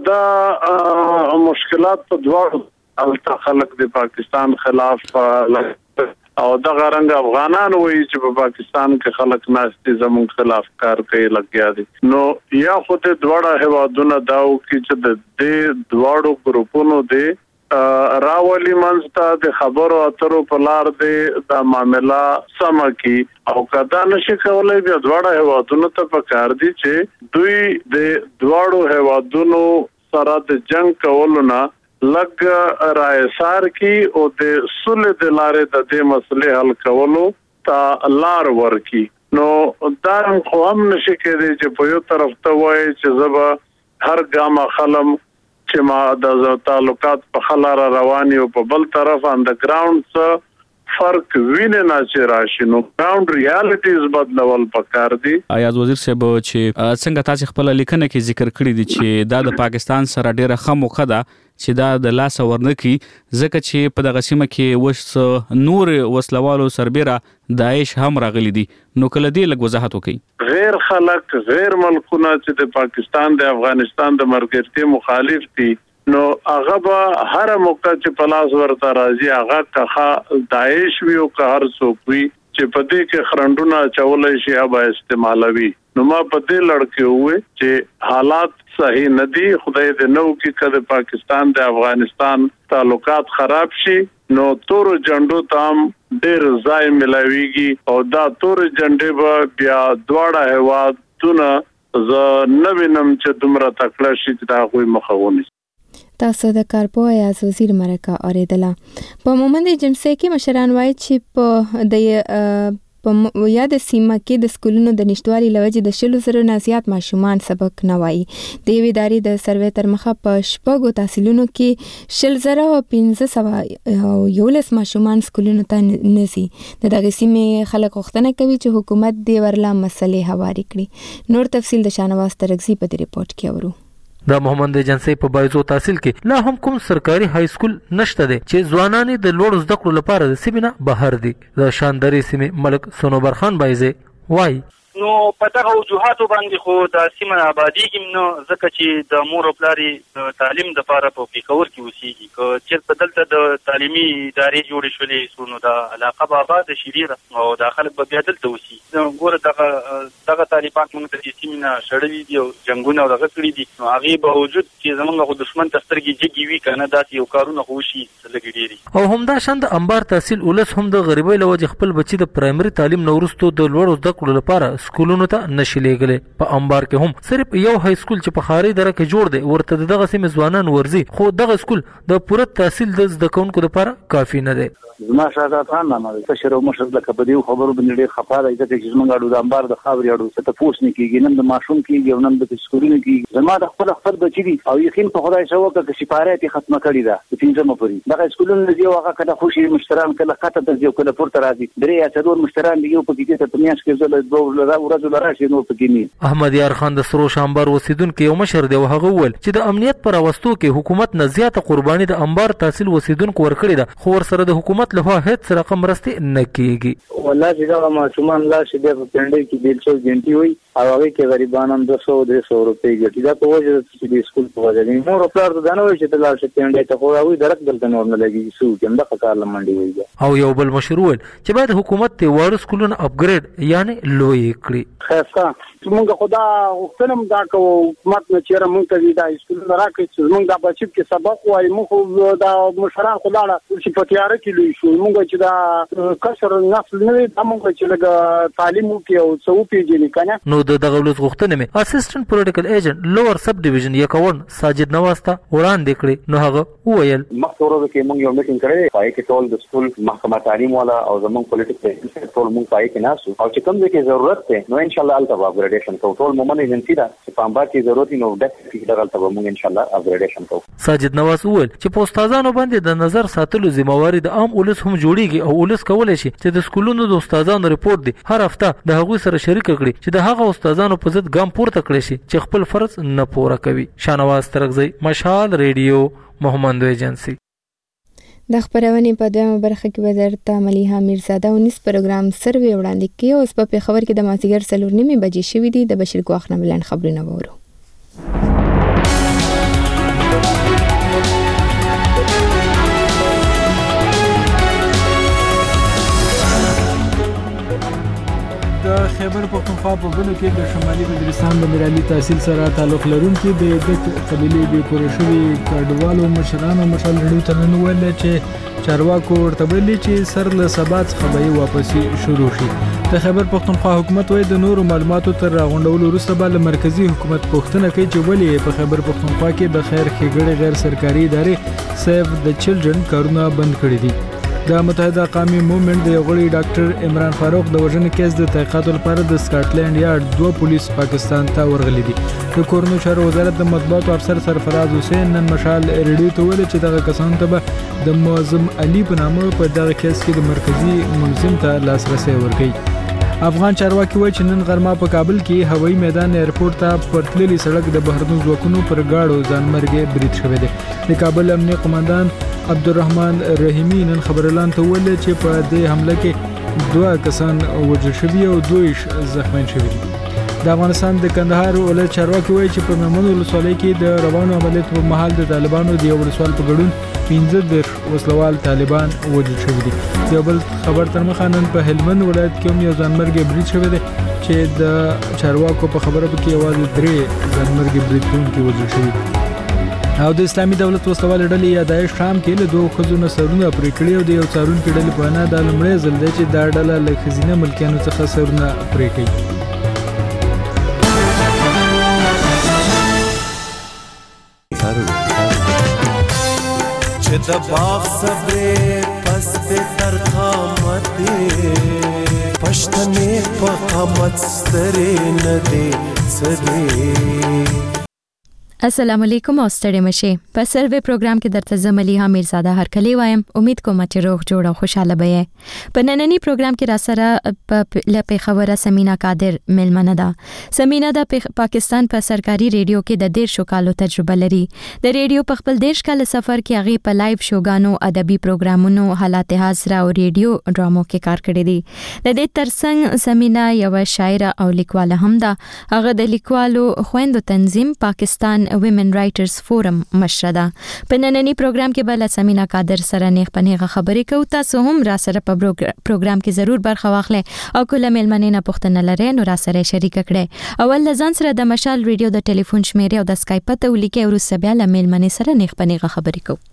دا مشکلات په دواړو الته خلک د پاکستان خلاف او د غرنګ افغانان وایي چې په پاکستان کې خلک ناشتي زمون خلاف کار کوي لګیا دي. نو یا خو د دواړه هوادونو داو کې چې د دې دواړو ګروپونو د راولي منځته د خبرو اترو په لار د معاملې سم کی او کدا نشي کولای بیا دواړه هوادونو ته پکار دي چې دوی د دواړو هوادونو سره د جنگ کولو نه لګ رایسار کی او د صلح د لارې د دې مسلې حل کولو ته لار ورکی. نو دا خو هم نشي کېدی چې په یو طرف ته وایي چې زبا هر ګام خلم چې ما د تعلقات په خلاره رواني او په بل طرف انډرګراوند څخه فرق ویني نه چې راشي. نو ګراوند ریالټیز بدلول پکار دي. ایاز وزیر صاحب چې څنګه تاسو خپل لیکنه کې ذکر کړی دي چې دا د پاکستان سره ډیره خموخه ده چې دا د لاس ورنکي ځکه چې په دغه سیمه کې وس نور وسلوالو سربېره داعش هم راغلي دي. نو کله دې لږ وضاحت وکړئ. غیر خلک غیر ملکونه چې د پاکستان د افغانستان د مرکزي مخالف دي نو هغه به هر موقع چې پلاس ورته راځي هغه که داعش وي او که هر څوک وي چې په دې کې خرندونه چولای شي هغه استعمالوي. نو ما په دې لړکه وې چې حالات صحیح ندي. خدای دې نو کې کده پاکستان د افغانستان تعلقات خراب شي نو تور جنډو تام ډېر ځای ملاويږي او دا تور جنډې به بیا دواړه هوادونه ز نوینم چې دومره تکړه شي چې دا غوي مخاوني. تاسو د کارپو ایاز وزیر مرکه اوریدله. په مومند جمسه کې مشران وایي چې په د یاد سیمه کې د سکولونو د نشټوالي لوجې د 100,000 نه زیات ماشومان سبق نه وایي. د یوې ادارې د سروې تر مخه په شپږو تحصیلونو کې 1,511 ماشومان سکولونو ته نزي. د دغه سیمې خلک غوښتنه کوي چې حکومت دې ورلا مسلې هواري کړي. نور تفصیل د شانواز ترغزي په دې ریپورت کې اورو. د محمد جنسي په بایزو تحصیل کې لا هم کوم سرکاري های سکول نشته دي چې ځوانان د لوړ زده کړو لپاره د سیمه بهر دي. د شاندري سیمه ملک سونوبر خان بایزه وای نو په دغه وجوهاتو باندې خو د سیمه آبادی کې نو ځکه چې د مور او پلار تعلیم د لپاره په پیښور کې اوسېږي چې په دلته د تعلیمي ادارې جوړې شولې سونو د علاقه به آباد شریره او د خلک به بیا دلته اوسي. ګوره دغه طالبان موږ ته چې سیمه شړلې دي او جنگونه دغه کړی دي نو هغه به وجود چې زمونږ خو دشمن تسترګي جګي وي کنه داسې یو کارونه خو شي لګي ډیری. او همدا شند انبار تحصیل ولس هم د غریبۍ لوجه خپل بچي د پرایمري تعلیم نورستو د لوړ زده کړو لپاره سکولونو ته نشي لګلې. په انبار کې هم صرف یو های سکول چې په خاري دره کې جوړ دی ورته دغه سیمه ځوانان ورزي خو دغه سکول د پوره تحصیل د زده کوونکو لپاره کافي نه دی. زما شاده خان نامه ده شر او مشر لکه په دې خبرو باندې ډېر خفه دی چې زمونږ اړو د انبار د خاوري اړو څه ته پوښتنه کیږي نن د ماشوم کیږي او نن د سکولونو کیږي. زما د خپل بچی دي او یقین په خدای سره وکړه چې سپارات ختمه کړی ده په پنځمه پورې دغه سکولونو دی هغه کله خوشي مشتران کله خاطر د یو کله پورته راځي درې یا څلور مشتران دی یو په کې ته میاش کې زله دوه ورځې لراشي نو په کې احمد یار خان د سرو شامبار وسیدونکو یو مشر دی هغه ول چې د امنیت پر واستو کې حکومت نه زیاته قرباني د انبار تحصیل وسیدونکو ورکړي ده خو ور سره د حکومت له هیڅ رقم مرستي نه کیږي. والله چې دا ماشومان لا شي د پندې کې بیل څو جنټي وي او هغه کې غریبانو 200-300 روپۍ ګټي دا په وجه چې د سکول په وجه نه مور خپل د دانوي چې د لار شي پندې ته خو هغه درک دلته نور نه لګي سو کوم د کار لمنډي وي. او یو بل مشروع چې باید حکومت ته وړ سکولونه اپګریډ یعنی لوی کړي. خاصه موږ خدا وختنم دا کو حکومت نه چیرې موږ ته دا سکول راکړي چې موږ د بچی کې سبق وایي موږ دا مشران خدای چې په تیار کې لوي شو موږ چې دا کسر نسل نه د موږ چې لګ تعلیم کې او څو پیږي کنه. نو د دغولت غوښتنه مې اسسټنټ پولیټیکل ایجنټ لوور سب ډیویژن یکون ساجد نواستا وړاندې کړی نو هغه وویل مخورو کې موږ یو میټینګ کړی پای کې ټول د سکول محکمه تعلیم والا او زموږ پولیټیکل ایجنټ ټول موږ پای کې ناسو او چې کوم ځای کې ضرورت ته نو ان شاء الله الته اپګریډیشن کوو. ټول مومن ایجنسی دا چې په امبار کې ضرورت نو ډیفټ فیډر الته موږ ان شاء الله اپګریډیشن کوو. ساجد نواز وویل چې په استادانو باندې د نظر ساتلو ذمہواری د عام ولس هم جوړیږي او ولس کولای شي چې د سکولونو د استادانو ریپورت دی هر هفته د هغوی سره شریک کړي چې د هغه استادانو په ضد ګام پورته کړي شي چې خپل فرض نه پوره کوي. شانواز ترغزی، مشال ریډیو، محمد ایجنسی. د خبرونې په دویمه برخه کې وزارت ملیحه میرزاده 19 پروګرام سروې وړاندې کړي. اوس په خبر کې د مازیګر 4:30 بجې شوې دي. د بشیر ګواخ نه بلند خبرونه وورو. د خیبر پختونخوا په بلو کې د شمالي وزیرستان د میرالي تحصیل سره تعلق لرونکي د دک قبيلې د پوره شوي کډوالو مشرانو مشال لړیو ترنن ویل چې چارواکو ورته ویلي چې سر له سبا څخه به واپسی شروع شي. د خیبر پختونخوا حکومت وایي د نورو معلوماتو تر راغونډولو وروسته به له مرکزی حکومت پوښتنه کوي چې ولې په خیبر پختونخوا کې د خیر ښېګړې غیر سرکاري ادارې سیو د چلډرن کارونه بند کړي دي. د متحده قومي موومېنټ د غړي ډاکټر عمران فاروق د وژنې کیس د تحقیقات لپاره د سکاټلند یارډ 2 پولیس پاکستان ته ورغلي دي. د کورونو چارو وزارت د مطبوعاتو افسر سرفراز حسین نن مشال ریډیو ته ویل چې دغه کسانو ته به د معظم علي په نامه په دغه کیس کې د مرکزی ملزم ته لاسرسي ورکړي. افغان چارواکي وایي چې نن غرمه په کابل کې هوایي میدان ایرپورټ ته پرتللي سړک د بهرنیو ځواکونو پر گاډو ځانمرګي برید شوی دی. د کابل امنیه قومندان عبدالرحمن رحیمی نن خبرلان ته ویل چې په دې حمله کې 2 کسان وژل شوي او 2 زخمیان شوي دي. د افغانستان د کندهار ولایت چارواکي وایي چې په میمون ولسوالۍ کې د روانو عملیاتو په مهال د طالبانو د یو ولسوال په ګډون 15 وسلوال طالبان وژل شوي دي. یو بل خبر تر مخه نن په هلمند ولایت کې هم یو ځانمرګي برید شوی دی چې د چارواکو په خبره کې یوازې 3 ځانمرګي برید کوونکي وژل شوي دي. او د اسلامي دولت وسلوال ډلې یادایش شام کې له 2 خزونه سرونه پرې کړي او د یو څارونکو ډلې په اړه د لومړي ځل دی چې دا ډله له خزینه ملکیانو څخه سرونه پرې کوي. چې د باغ صبرې پس په ترخامت پښتنې په قامت سترې نه دي سدي. السلام علیکم او ستړي مشه. په سروې پروګرام کې درته زملیحه میرزاده هرکلی وایم. امید کوم چې روغ جوړ او خوشاله به. په نننی پروګرام کې را سره په خبره سمینا قادر ملمنه ده. سمینا د پاکستان په سرکاري ریډیو کې د 13 کالو تجربه لري. د ریډیو په خپل 13 کال سفر کې هغه په لایو شوګانو، ادبي پروګرامونو، حالات حاضره او ریډیو ډرامو کې کار کړی دی. د دې ترڅنګ سمینا یو شاعره او لیکواله هم ده. هغه د لیکوالو خويندو تنظیم پاکستان ویمن رائټرز فورم مشره ده. په نننی پروګرام کې بل سمینا قادر سره نیغ پنیغه خبرې کوو. تاسو هم را سره په پروګرام کې ضرور برخه واخلئ او کله ملمنې نه پوښتنه لرئ نو را سره شریک کړئ. اول ځان سره د مشال ریډیو د ټلیفون شمیرې او د اسکایپ ته ولیکئ او وروسته بیا له ملمنې سره نیغ پنیغه خبرې کوو.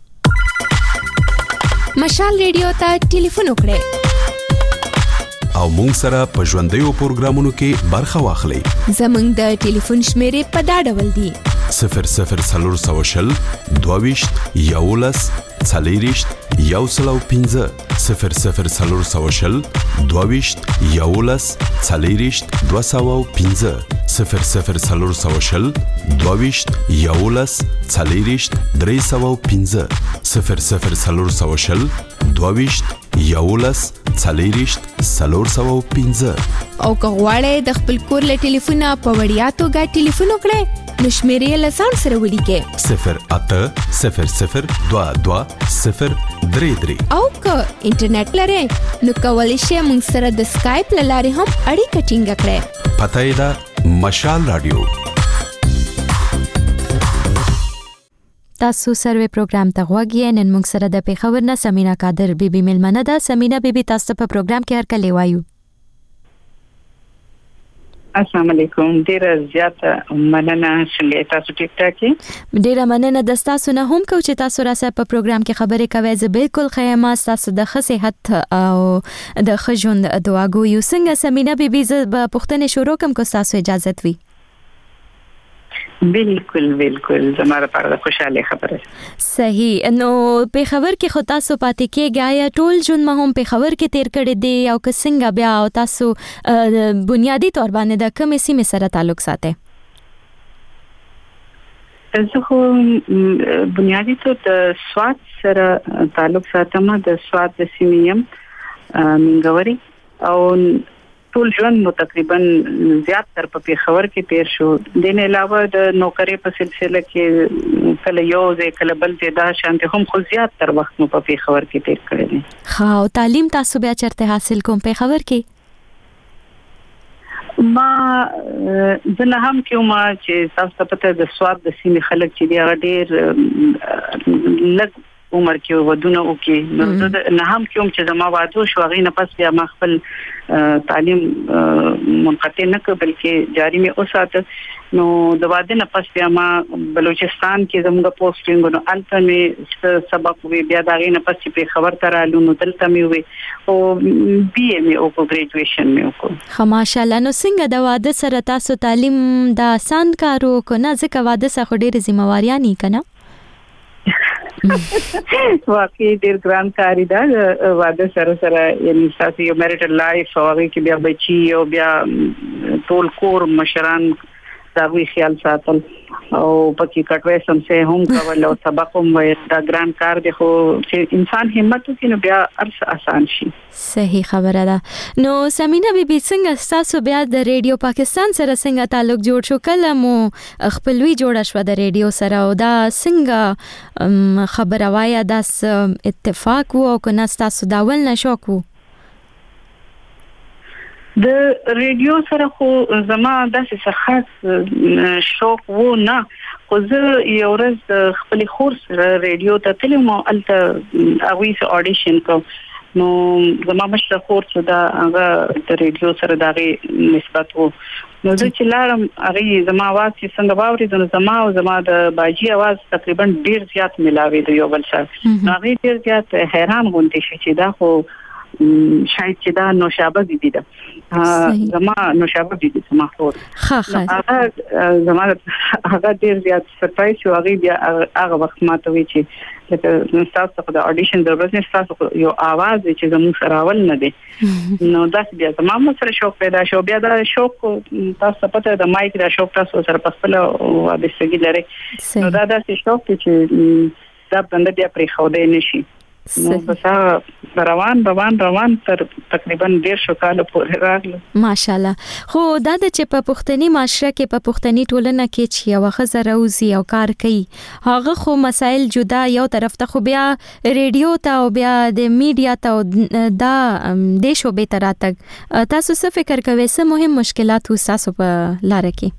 مشال ریډیو ته ټلیفون وکړئ او مونږ سره په ژوندیو پروګرامونو کې برخه واخلئ. زمونږ د ټلیفون شمیرې په دا ډول دي: 00 22 11 40 115 00 22 11 40 215 00 22 11 40 315 00 22 11 40 315. او که غواړئ د خپل کور له ټلیفونه په وړیا توګه ټلیفون وکړئ نو شمیرې له ځان سره ولیکئ 0800 22 033. او که انټرنیټ لرئ نو کولی شئ موږ سره د سکایپ له لارې هم اړیکه ټینګه کړئ. پته یې ده مشال رادیو. تاسو سروې پروګرام ته غوږ یې. نن موږ سره د پیښور نه سمینا قادر بیبي ملمنه ده. سمینا بیبي تاسو په پروګرام کې هرکلی وایو. السلام علیکم. ډیره زیاته مننه. څنګه تاسو ټیک ټاک یې؟ ډیره مننه د تاسو نه هم کو چې تاسو را سره په پروګرام کې خبرې کوي. زه بالکل خیمه تاسو د صحت او د خجون دعاګو یو. څنګه سمینا بیبي ز په پښتنې شروع کوم کو تاسو اجازه وي؟ بالکل زموږ لپاره خوشاله خبره. صحیح. نو په خبر کې خو تاسو پاتې کېږئ یا ټول ژوند ما هم په خبر کې تیر کړی دی او که څنګه بیا او تاسو بنیادی تور باندې د کومې سیمې سره تعلق ساتئ؟ زه خو بنیادی طور د سوات سره تعلق ساتم، د سوات د سیمې یم منګوري، او ټول ژوند مو تقریبا زیات تر په پیښور کې تیر شو. د نه علاوه د نوکری په سلسله کې کله یو ځای کله بل ځای دا شانته هم خو زیات تر وخت مو په پیښور کې تیر کړی دی. ها، او تعلیم تاسو بیا چرته حاصل کوم پیښور کې؟ ما زنه هم کوم چې تاسو ته د سواد د سیمې خلک چې دی هغه ډېر لږ عمر کې ودونه وکي. نو نه هم کوم چې زما واده شو هغه نه پس بیا ما خپل تعلیم منقطع نه کړ بلکې جاری مې اوساته. نو د واده نه پس بیا ما بلوچستان کې زموږ پوسټینګ نو الته مې سبق وی بیا دا غي نه پس په خبر تر الو نو دلته مې وی او بي ام او ګریجویشن مې وکړ. ماشاءالله. نو څنګه د واده سره تاسو تعلیم د آسان کارو کنه ځکه واده سره ډېر ذمہواریا نه کنه؟ واقعي ډېر ګران کاری دا واده سره یعنی تاسو یو میریټل لایف او هغه کې بیا بچي او بیا ټول کور مشران دا وی خیال ساتل او پکې کټوي سمسه هم کول او سبق هم وي. دا ګران کار دی خو چې انسان همت وکړي نو بیا ارس آسان شي. صحیح خبره ده. نو سمینا بیبي څنګه تاسو بیا د ریډیو پاکستان سره څنګه تعلق جوړ شو؟ کله مو خپلوي جوړه شو د ریډیو سره او دا څنګه خبره وایا داس اتفاق وو کنه تاسو داول نشو کو؟ د ریډیو سره خو زما داسې خاص شوق وو نه، خو زه یو ورځ خپل خور سره ریډیو ته تلم او الته هغه سره اډیشن کوم. نو زما مشره خور چې دا هغه د ریډیو سره دغه نسبت وو. نو زه چې لاړم هغه زما आवाज چې څنګه باورې نو زما او زما د باجی आवाज تقریبا ډیر زیات ملاوي دی یو بل سره. هغه ډیر زیات حیران غونډې شي چې دا خو شاید چې دا نوشابه بیبي ده. زما نوشابه بیبي زما خور زما هغه ډیر زیات سرپرایز شو. هغه بیا هغه وخت ماته وی چې لکه تاسو د اډیشن د ورځې تاسو یو आवाज چې زموږ سره اول نه دی. نو دا بیا زما سره شوق پیدا شو. بیا دا شوق تاسو پته د مایک دا شوق تاسو سره په خپل وابستګي لري. نو دا داسې شوق چې دا بنده بیا پرې خوده نشي. نو بس روان تر تقریبا 1.5 کال پورې راغله. ماشاءالله. خو دا د چې په پښتني معاشره کې په پښتني ټولنه کې چې یو خزه روزي او کار کوي هغه خو مسائل جدا یو طرف ته خو بیا ریډیو ته او بیا د میډیا ته دا د شو به تراتګ تاسو څه فکر کوئ څه مهم مشکلات تاسو په لار کې؟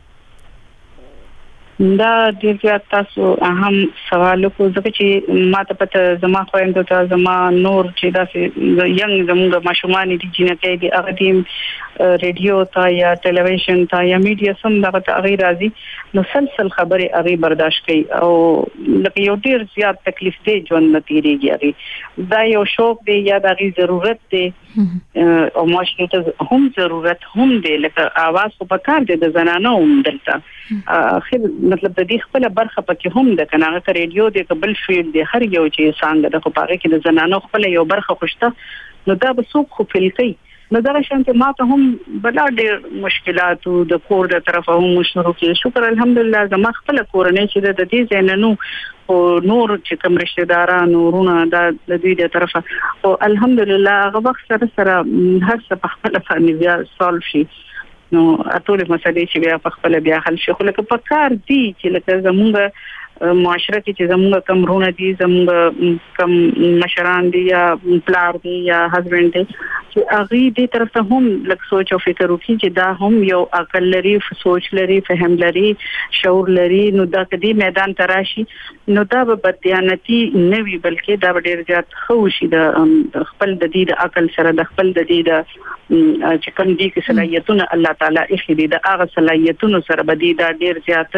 دا ډیر زیات تاسو اهم سوال کو ځکه چې ما ته پته زما خويندو ته زما نور چې دا ینګ زموږ ماشومان دي چې نه کوي هغه دې ریډیو ته یا ټلویزیون ته یا میډیا سم دا ته هغه راځي نو سلسله خبره هغه برداشت کوي او لکه یو ډیر زیات تکلیف دی ژوند نه تیریږي. هغه دا یو شوق دی یا د هغه ضرورت دی او معاشرت هم ضرورت هم دی لکه आवाज په کار دی د زنانو هم دلته اخر مطلب د دې خپل برخه پکې هم د کناغه ریډیو دی قبل فیلډ دی هر یو چې څنګه د خو پاره کې د زنانو خپل یو برخه خوشته نو دا به څوک خو فل کوي. نو دا شانته ماته هم بلا ډېر مشکلات د کور د طرفه هم شروع کړي. شکر الحمدلله زما خپل کورنۍ چې د دې زیننو او نور چې کوم رشتہ دارانو ورونه د دې د طرفه او الحمدلله هغه وخت سره هر څه په خپل باندې بیا سولف شي. نو ټول مسلې چې بیا په خپل بیا حل شي. خو لکه په کار دي چې لکه زموږ معاشره کې چې زموږ کم رونه دي زموږ کم مشران دي یا پلار دي یا هسبند دي چې هغه دې طرف ته هم لکه سوچ او فکر وکړي چې دا هم یو عقل لري سوچ لري فهم لري شعور لري. نو دا کدي میدان تراشي نو دا به بدیانتی نه وي بلکې دا ډېر زیات خوشي د خپل د دې د عقل سره د خپل د دې د چې کوم دي کې صلاحیتونه الله تعالی اخلي د هغه صلاحیتونو سره به دې دا ډېر زیات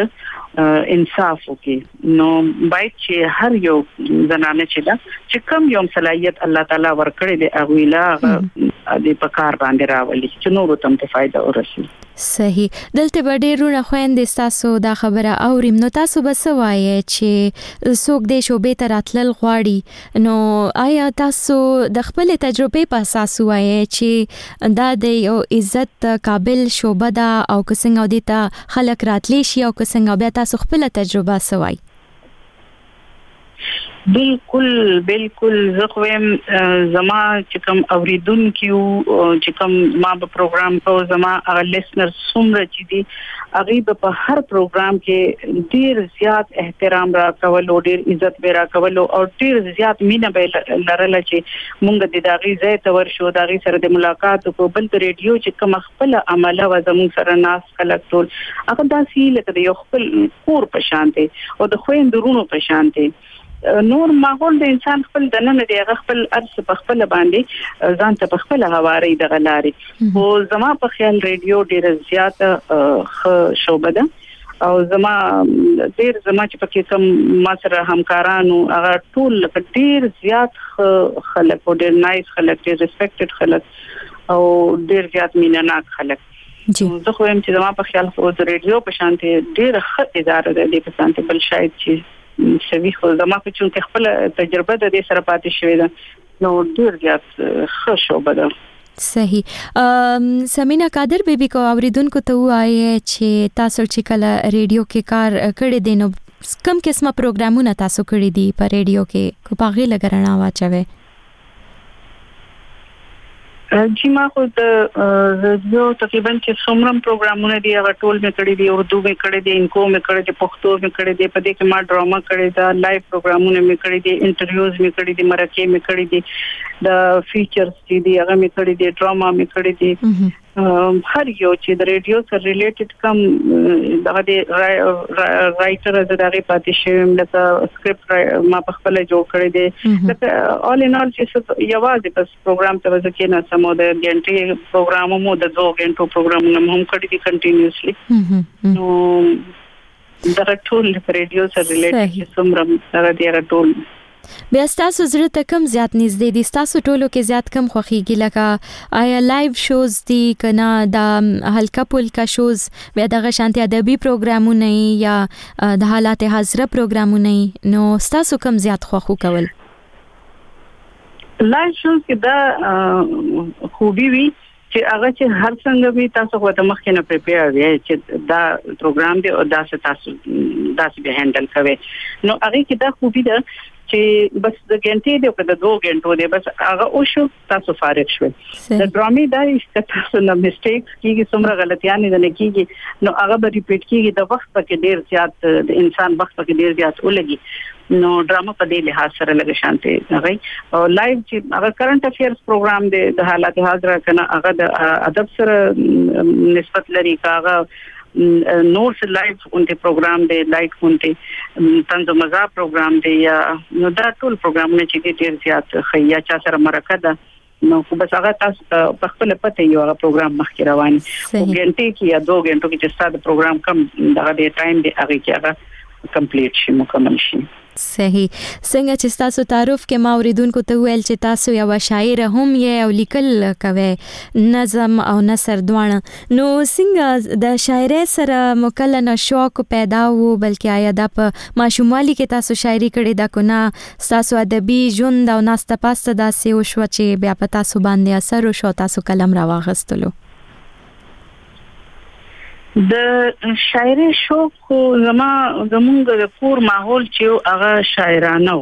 انصاف وکي نو باید چې هر یو زنانه چې دا چې کم یو صلاحیت الله تعالی ورکړي دی هغه لا د پکار باندې راولي چې نور ته ته فائدہ ورسي. صحیح. دلته ډېرونه خويندې تاسو دا خبره اوریم نو تاسو به سوایي چې څوک دې شوبې ته راتلل غواړي نو آیا تاسو د خپل تجربې په اساس وایي چې دا د یو عزت قابل شوبه ده او څنګه دې ته خلک راتلی شي او څنګه بیا تاسو خپل تجربه سوای؟ بالکل زه خویم زما چې کوم اوریدونکو چې کوم ما په پروګرام کو زما هغه لیسنر څومره چې دي هغه په هر پروګرام کې ډیر زیات احترام راکول او ډیر عزت به راکول او ډیر زیات مینه به لرل چې مونږ د داغي ځای ته ورشو داغي سره د ملاقات کو بل ریډیو چې کوم خپل عمله و زموږ سره ناس خلک ټول هغه داسې لکه یو خپل کور په شانته او د خويندرونو په شانته نور ماحول د انسان خپل دننه دی هغه خپل ارث په خپل باندې ځان ته په خپل هواري د غلاري او زما په خیال ریډیو ډیر زیات شوبه ده او زما چې پکې کوم ما سره همکارانو هغه ټول ډیر زیات خلک او ډیر نایس خلک ډیر ریسپیکټډ خلک او ډیر زیات مینناک خلک زه خو هم چې زما په خیال خو د ریډیو په شانته ډیر ښه اداره ده د پسانته بل شاید چې سوي خو زما په چون کې خپل تجربه د دې سره پاتې شوې ده نو ډیر زیات ښه شوبه ده. صحیح. سمینا قادر بیبي کو اوریدونکو ته وایي چې تاسو چې کله ریډیو کې کار کړی دی نو کوم قسمه پروګرامونه تاسو کړی دي په ریډیو کې کو پاغي لګرنا واچوي؟ جی ما خو د ریډیو تقریبا چې څومره پروګرامونه دي هغه ټول مې کړی دي اردو مې کړی دي انکو مې کړی دي پښتو مې کړی دي په دې کې ما ډراما کړی دا لایو پروګرامونه مې کړی دي انټرویوز مې کړی دي مرکې مې کړی دي د فیچرز دي هغه مې کړی دي ډراما مې کړی دي هر یو چې د ریډیو سره ریلیټډ کم دغه د رائټر د دغه پاتې شوم لکه سکرپټ ما په خپل جوړ کړی دی لکه اول ان اول چې یوازې بس پروګرام ته ځکه نه سمو د غنټي پروګرام مو د 2 غنټو پروګرامونه هم کړی دي کنټینیوسلی نو دا ټول ریډیو سره ریلیټډ چې څومره دغه ټول بیا تاسو زړه ته کم زیات نږدې دي تاسو ټولو کې زیات کم خوخيږي لکه آیا لایو شوز دي کنه د هلکا پولکا شوز بیا دغه شانتي ادبي پروګرامونه یا د حالات حاضره پروګرامونه نو تاسو کم زیات خوخو کول؟ لایو شوز کې دا خوبي وي چې هغه چې هر څنګه وي تاسو خو ته مخکې نه پریپیر وي چې دا پروګرام دی او دا تاسو به هندل کوي نو هغه کې دا خوبي ده چې بس د غنټې دی او د 2 غنټو دی بس هغه او شو تاسو فارغ شوي د ډرامې دا چې تاسو نه میسټیکس کیږي څومره غلطیاں نه کیږي نو هغه به ریپیټ کیږي د وخت پکې ډیر زیات د انسان وخت پکې ډیر زیات ولګي نو ډراما په دې لحاظ سره لږ شانته هغه او لایو چې هغه کرنٹ افیرز پروګرام دی د حالات حاضره کنه هغه د ادب سره نسبت لري کاغه نور سے لایو اونته پروګرام دی لایک اونته طنز او مزاح پروګرام دی یا نو دا ټول پروګرامونه چې ډیر زیات خیا چا سره مرکه ده نو خو بس هغه تاسو په خپل پته یو هغه پروګرام مخکې روان او غنټه کې یا 2 غنټو کې چې ستاسو پروګرام کم دغه د ټایم دی هغه کې هغه کمپلیټ شي مکمل شي. صحیح. څنګه چې تاسو تعارف کې ما اوریدونکو ته ویل چې تاسو یو شاعر هم یې او لیکل کوي نظم او نثر دواړه نو څنګه د شاعرۍ سره مکلنه شوق پیدا وو بلکې آیا د په ماشومالي کې تاسو شاعري کړې دا کو نه تاسو ادبي ژوند او ناسته پاسته داسې وشو چې بیا په تاسو باندې اثر وشو تاسو قلم را واغستلو؟ د شاعري شوق خو زمونږ د کور ماحول چې هغه شاعرانه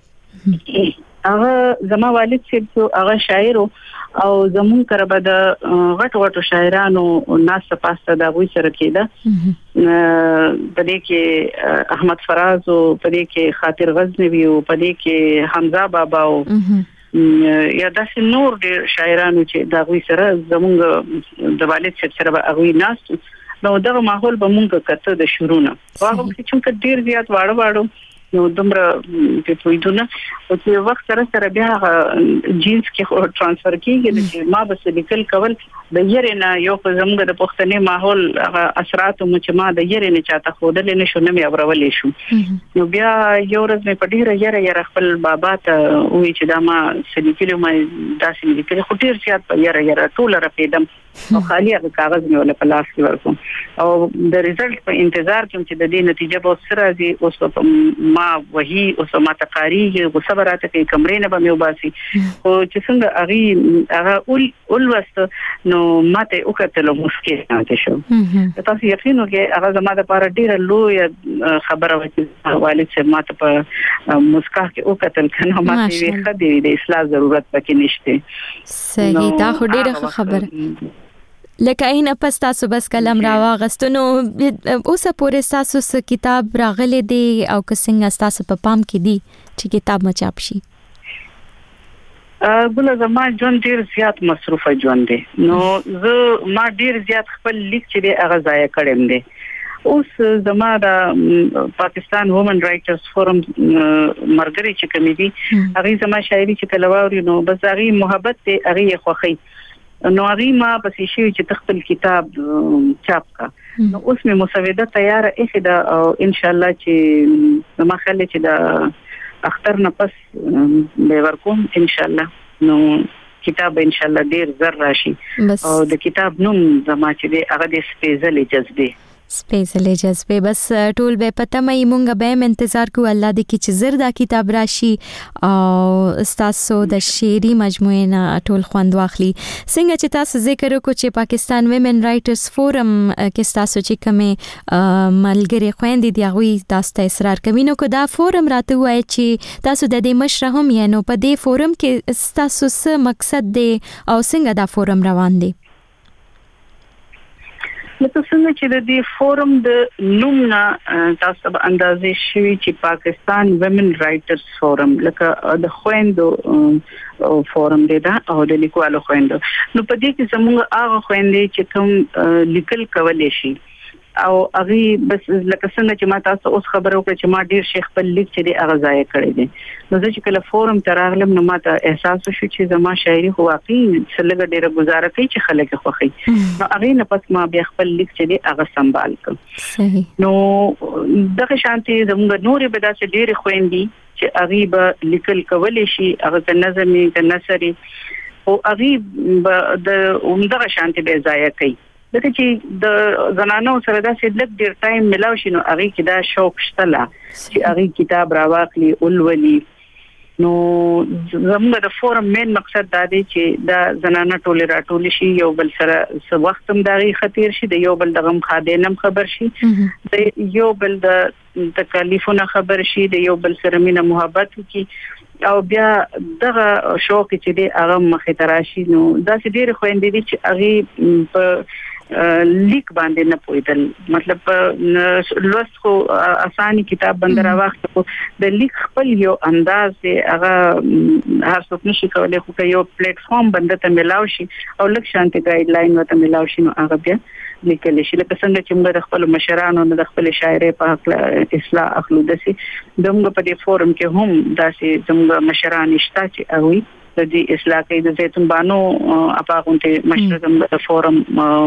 هغه زما والد چې هغه شاعر او زمونږ کربه د غټ شاعرانو ناس پاسته دا وې سره کېده په دې کې احمد فراز او په دې کې خاطر غزنوي او په دې کې حمزه بابا او یا داسې نور ډېر شاعرانو چې دا وې سره زمونږ د والد سره هغه ناس نو دا ماحول به مونږ کته د شروع نه واغه چې ډیر زیات واړو نو دومره په پویدونه او چې وخت سره بیا جینز کې ترانسفر کیږي چې ما بس لیکل کول د یری نه یو په زموږ د پښتني ماحول اثرات مو چې ما د یری نه چاته خودل نه شو نه مې اورولې شو نو بیا یو ورځ مې په ډیره یره خپل بابا ته وی چې دا ما سلیکلو مې داسې لیکل خو ډیر زیات په یره ټول رپیدم او خالي هغه کاغذ مې ول په لاس کې ورکوم او د ریزلټ په انتظار کې چې د دې نتیجه به سره راځي اوس ما وਹੀ اوس ما تقاریږي او صبراته کې کمرې نه به مې وباسي او چې څنګه هغه اول وست نو ماته وکړل مشکل نه شو تاسو یقین وکړئ هغه زما د لپاره ډیره لوی خبره و چې والد صاحب ماته په مسکا کې وکړل کنه ماته وی خدي د اصلاح ضرورت پکې نشته صحیح دا خو ډیره خبره لکه این پس تاسو بس کلم راواغستنو اوس پورې تاسو کتاب راغله دی او څنګه تاسو په پام کې دی چې کتاب مچاپ شي ګل زما جون ډیر زیات مصروفه ژوند دی نو زه ما ډیر زیات خپل لیک چې دی هغه ضایع کړم دی اوس زما د پاکستان وومن رائټرز فورم مرګري چې کمیټي هغه زما شاعري چې کلواوري نو بس هغه محبت ته هغه خوخي نو هغه ما پسې شي چې تخپل کتاب چاپ کا نو اوس مې مسوده تیار اخیدا او ان شاء الله چې ما خلک چې د اختر نه پس به ورکوم ان شاء الله نو کتاب ان شاء الله ډیر زر راشي او د کتاب نوم زما چې دی هغه د سپیشل جذبه سپیشل جذبه بس ټول به پته مې مونږ به انتظار کو الله دې کې چې زردا کتاب راشي او تاسو د شعري مجموعه نه ټول خوند واخلي څنګه چې تاسو ذکر وکړو چې پاکستان ویمن رائټرز فورم کې تاسو چې کومه ملګری خويندې دی هغه تاسو اصرار کوي نو کو دا فورم راته وای چې تاسو د دې مشر هم یې نو په دې فورم کې تاسو څه مقصد دی او څنګه دا فورم روان دی لکه څنګه چې د دې فورم د نوم نه تاسو به اندازې شوي چې پاکستان ویمن رائټرز فورم لکه د خويندو فورم دی دا او د لیکوالو خويندو نو په دې کې زموږ هغه خويندې چې کوم لیکل کولای شي او هغه بس لکه څنګه چې ما تاسو اوس خبرو کړ چې ما ډیر شیخ په لیک چې دی هغه ځای کړی دی نو چې کله فورم تراغلم نو ما ته احساس وشو چې زما شاعري خو واقعي څلګه ډیره گزاره کوي چې خلک خوخي نو هغه نه پس ما بیا خپل لیک چې دی هغه سنبال کړ صحیح نو دغه شانتي زموږ نورې به داسې ډیره خويندې چې هغه به لیکل کولای شي هغه نظمي د نثري او هغه د عمدغه شانتي به ځای کوي لکه چې د زنانو سره داسې لږ ډیر ټایم ملاوي شي نو هغه کې دا شوق شته لا چې هغه کتاب راواخلي اولولي نو زموږ د فورم مین مقصد دا دی چې دا زنانه ټوله راټول شي یو بل سره څه وخت هم دغه خطر شي د یو بل دغه خادینم خبر شي د یو بل د تکلیفونه خبر شي د یو بل سره مینه محبت وکي او بیا دغه شوق چې دی هغه مخې تراشي نو دا چې ډېر خويندې دي چې هغه په لیک باندې نه پویدل مطلب لوست خو اساني کتاب باندې راوخته د لیک خپل یو انداز دی هغه هر څوک نشي کولای خو یو پلیټ فارم باندې ته ملاوي شي او لک شانتي ګایډ لاین وته ملاوي شي نو هغه بیا لیکل شي لکه څنګه چې موږ خپل مشرانو د خپل شاعري په حق اصلاح اخلو دسي دغه په دې فورم کې هم داسې زموږ مشران شته چې هغه د دې اصلاح کې د زيتون بانو اپاغونته مشر د فورم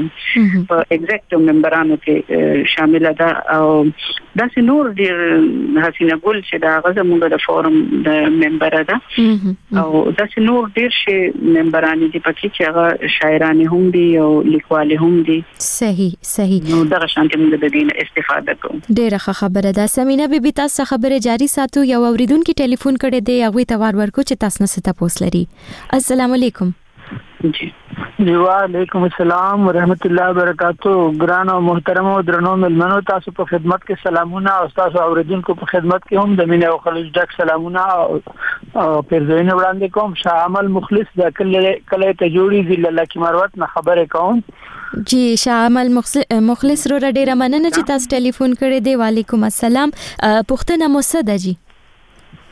په ایگزیکټیو ممبرانو کې شامل ده او داسې نور ډیر حسینه ګل چې دا غزه موږ د فورم د ممبر ده او داسې نور ډیر شي ممبران دي پکې چې هغه شاعران هم دي او لیکوال هم دي صحیح نو دا شانتي موږ د دې استفاده کوو ډیره خبره ده سمینا بیبي تاسو خبره جاری ساتو یو اوریدونکو ټلیفون کړي دی هغه ته ورکو چې تاسو نه تاسو لري السلام علیکم جی وعلیکم السلام ورحمت الله وبرکاتہ ګران او محترم او درنو ملمنو تاسو په خدمت کې سلامونه او تاسو اوریدونکو په خدمت کې هم د مینه او خلوص ډک سلامونه او پیرزوینه وړاندې کوم شاه عمل مخلص د کله ته جوړي ذل الله کی مروت نه خبره کوم جی شاه عمل مخلص رو ډیره مننه چې تاسو ټلیفون کړی دی وعلیکم السلام پښتنه مصده جی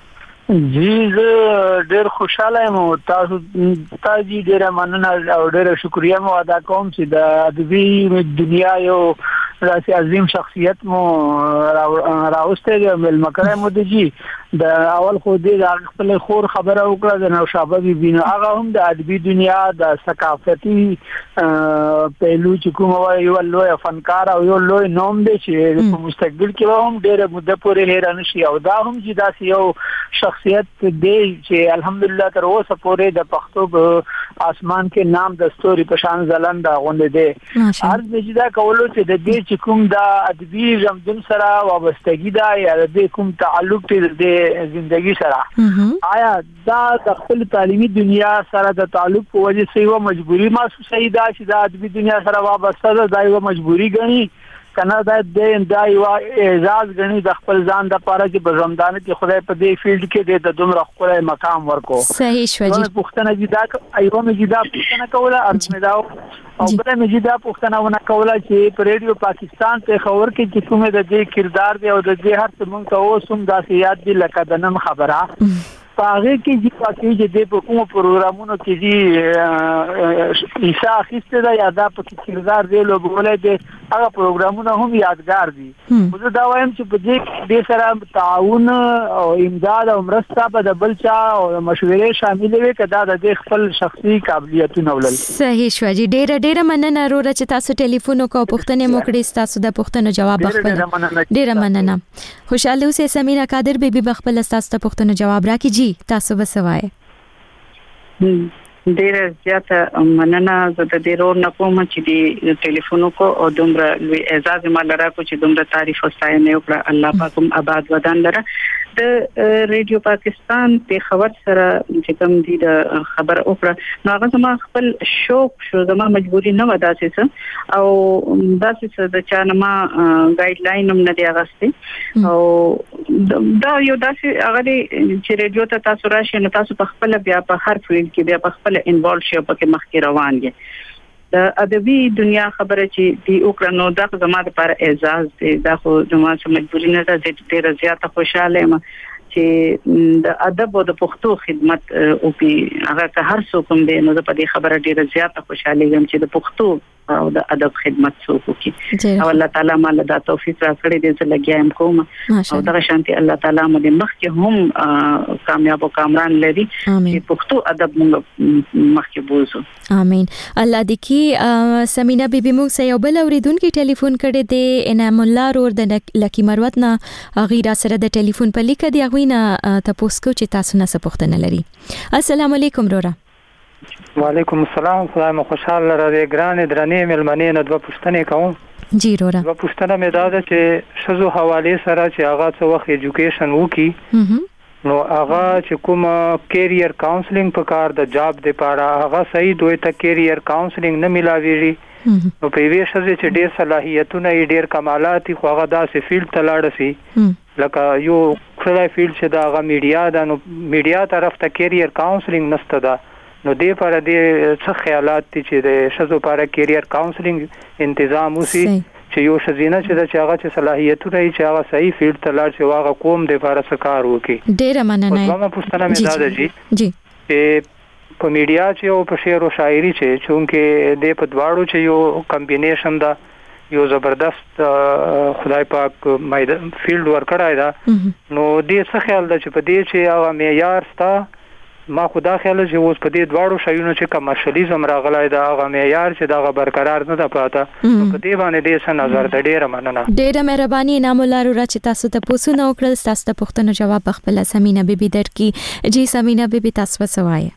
جی زه ډېر خوشاله یم او تاسو ډېر مننه او ډېر شکریا مو ادا کوم چې د ادبي دنیا یو راسي عظیم شخصیت مو راوسته دی ملمکره مو دی د اول خو دې خپل خور خبره وکړه د نوشابه بي نو هغه هم د ادبي دنیا د ثقافتي پهلو چې کوم وایي یو لوی فنکار او یو لوی نوم دی چې په مستقبل کې هم ډېر مده پورې هیران شي او دا هم چې دا یو شخصیت دی چې الحمدلله تر اوسه پورې د پښتو په اسمان کې نام د ستوري په شان ځلند غونډه دی هر دجدا کولو چې د دې چې کوم د ادبي رمضان سره وابستګي دا یا د کوم تعلق دی د ژوندۍ سره آیا دا د خپل تعلیمي دنیا سره د تعلق په وجه سه یو مجبوری محسوسه ده چې د ادبي دنیا سره وابسته ده دا یو مجبوری غني کنه دا یو اعزاز غني د خپل ځان د پاره چې په رمضان کې خدای په دې فیلډ کې د دومره خپل مقام ورکو صحیح شوجي پښتنه جدا ایوه مې جدا پښتنه کوله ارمدا او بل مې جدا پښتنه ونه کوله چې په ریډیو پاکستان ته خبر کې چې کومه د دې کردار دی او د دې هر څه مونږ ته اوسم داسې یاد دی لکه د نن خبره پاغه کې چې پاتې د په کوم پروګرامونو کې دي عیسی اخیسته دا یاد په کردار دی لو بوله دي هغه پروګرامونه هم یادګار دي زه دا وایم چې په دې سره تعاون او امداد او مرسته په د بلچا او مشورې شامل وي کدا د خپل شخصي قابلیتونه ولل صحیح شو جی ډېر مننه وروره چې تاسو ټلیفون وکړو پښتنې موکړې تاسو د پښتنو جواب خپل ډېر مننه خوشاله اوسې سمینا قادر بیبي بخپل تاسو ته پښتنو جواب راکړي تاسو بسوای ډیر زیاته مننه زه د دې رور نه کوم چې د ټلیفون کو او دومره لوی اعزاز مال راکو چې دومره تعریف او ستاینه وکړه الله پاک هم آباد ودان لره د ریډیو پاکستان په خبر سره چې کوم دي د خبر وکړه نو هغه زما خپل شوق شو زما مجبوری نه ودا چې او داسې د چانما ګایډ لاین هم نه دی اغستې او دا یو داسې هغه چې ریډیو ته تاسو راشئ نو تاسو په خپل بیا په هر فیلډ کې بیا په خپل انوالو شئ په کې مخکې روان یې د ادبي دنیا خبره چې دی اوکړه نو دا زما لپاره اعزاز دی دا خو زما مجبوری نه ده چې ډېر زیاته خوشاله یم چې د ادب او د پښتو خدمت او په هغه که هر څوک هم دی نو په دې خبره ډېر زیاته خوشاله یم چې د پښتو او د ادب خدمت څوک کوي او الله تعالی مال دا توفیق راکړي دې چې لګیایم کوم او دا شانتي الله تعالی مې مخکې هم کامیاب او کامران لري چې پښتو ادب موږ مخکې بوزو امين الله دې کې سمینا بیبي موږ سه یو بل اوریدونکو ټلیفون کړي دي انعام الله رور د لکی مروت نه غیره سره د ټلیفون په لیک دی غوینه تاسو کو چې تاسو نه سپوښتنه لري السلام علیکم رورا وعلیکم السلام خدای مو خوشاله لري ګرانې درنې ملمنې نه دوه پوښتنې کوم جی رورا دوه پوښتنه مې دا ده چې شزو حواله سره چې هغه څه وخت ایجوکیشن وکي نو هغه چې کوم کیریئر کاونسلینګ په کار د جاب د پاره هغه صحیح دوی ته کیریئر کاونسلینګ نه ملاويږي نو په وی شزه چې ډېر صلاحیتونه ډېر کمالات خو هغه داسې فیلډ ته لاړ شي لکه یو کله فیلډ چې دا هغه میډیا د نو میډیا طرف ته کیریئر کاونسلینګ نشته ده نو دې پر دې څه خیالات دي چې د شزو لپاره کیریئر کاونسلینګ تنظیم وسی چې یو شزینه چې هغه چې صلاحیتونه چې هغه صحیح فیلډ ته لاړ شي هغه کوم د لپاره څه کار وکي ډېر مننه ما پوښتنه مې دا ده جی په میډیا چې او په شعر او شاعري چې چونکه د په دواړو چې یو کمبینیشن ده یو زبردست خدای پاک فیلډ ورکړای دا نو دې څه خیال ده چې په دې چې هغه معیار ستا ما خدا خیال چې اوس په دې دواړو شایونو چې کمرشلیزم راغلای دا هغه معیار چې دا برقرار نه ده پاته په دې باندې دې څه نظر ته ډیره مننه ډیره مهرباني انعام الله رورا چې تاسو ته پوښتنه وکړل تاسو ته پوښتنه جواب خپل سمینا بیبي درکې جی سمینا بیبي تاسو وسوای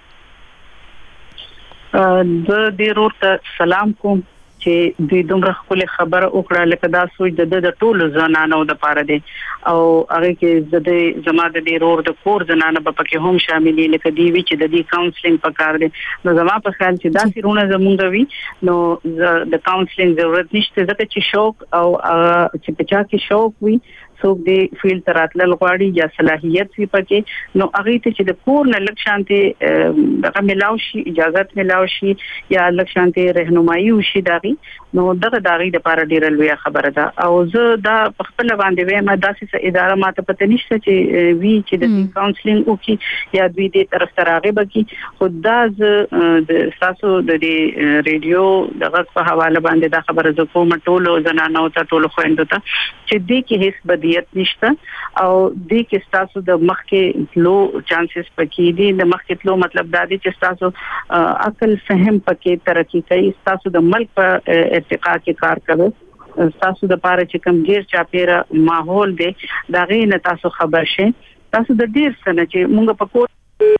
د دې ورته سلام کوم چې دوی دومره خپل خبره وکړه لکه دا سوچ د ټولو زنانو د پاره دي او هغه کې د زما د ډیرور د کور زنانه په پکې هم شاملې لکه دی وی چې د دې کاونسلینګ په کار دي نو زما په خیال چې دا سيرونه زمونږ وی نو د کاونسلینګ ضرورت نشته ځکه چې شوق او چې په چا کې شوق وي څوک دې فیلډ تراتل غواړي یا صلاحیت وي پکې نو هغه ته چې د کور نه لک شانتي دغه ملاو شي اجازه ملاو شي یا لک شانتي رهنمایي وشي دغه نو دغه داغي د لپاره ډیره لوی خبره ده او زه دا په خپل باندې وایم داسې اداره ماته پته نشته چې وی چې د کاونسلینګ او کې یا دوی د طرف تراغه بکی خدا ز د تاسو د ریډیو دغه په حواله باندې دا خبره ز کوم ټولو زنانو ته ټولو خويندو ته چې دې کې هیڅ بدیت نشته او دې کې تاسو د مخ کې لو چانسز پکې دي د مخ کې لو مطلب دا دی چې تاسو عقل فهم پکې ترقی کوي تاسو د ملک په ارتقا کې کار کوي تاسو د پاره چې کوم ډیر چاپیره ماحول دی دا غي نه تاسو خبر شئ تاسو د ډیر سره چې مونږ په کو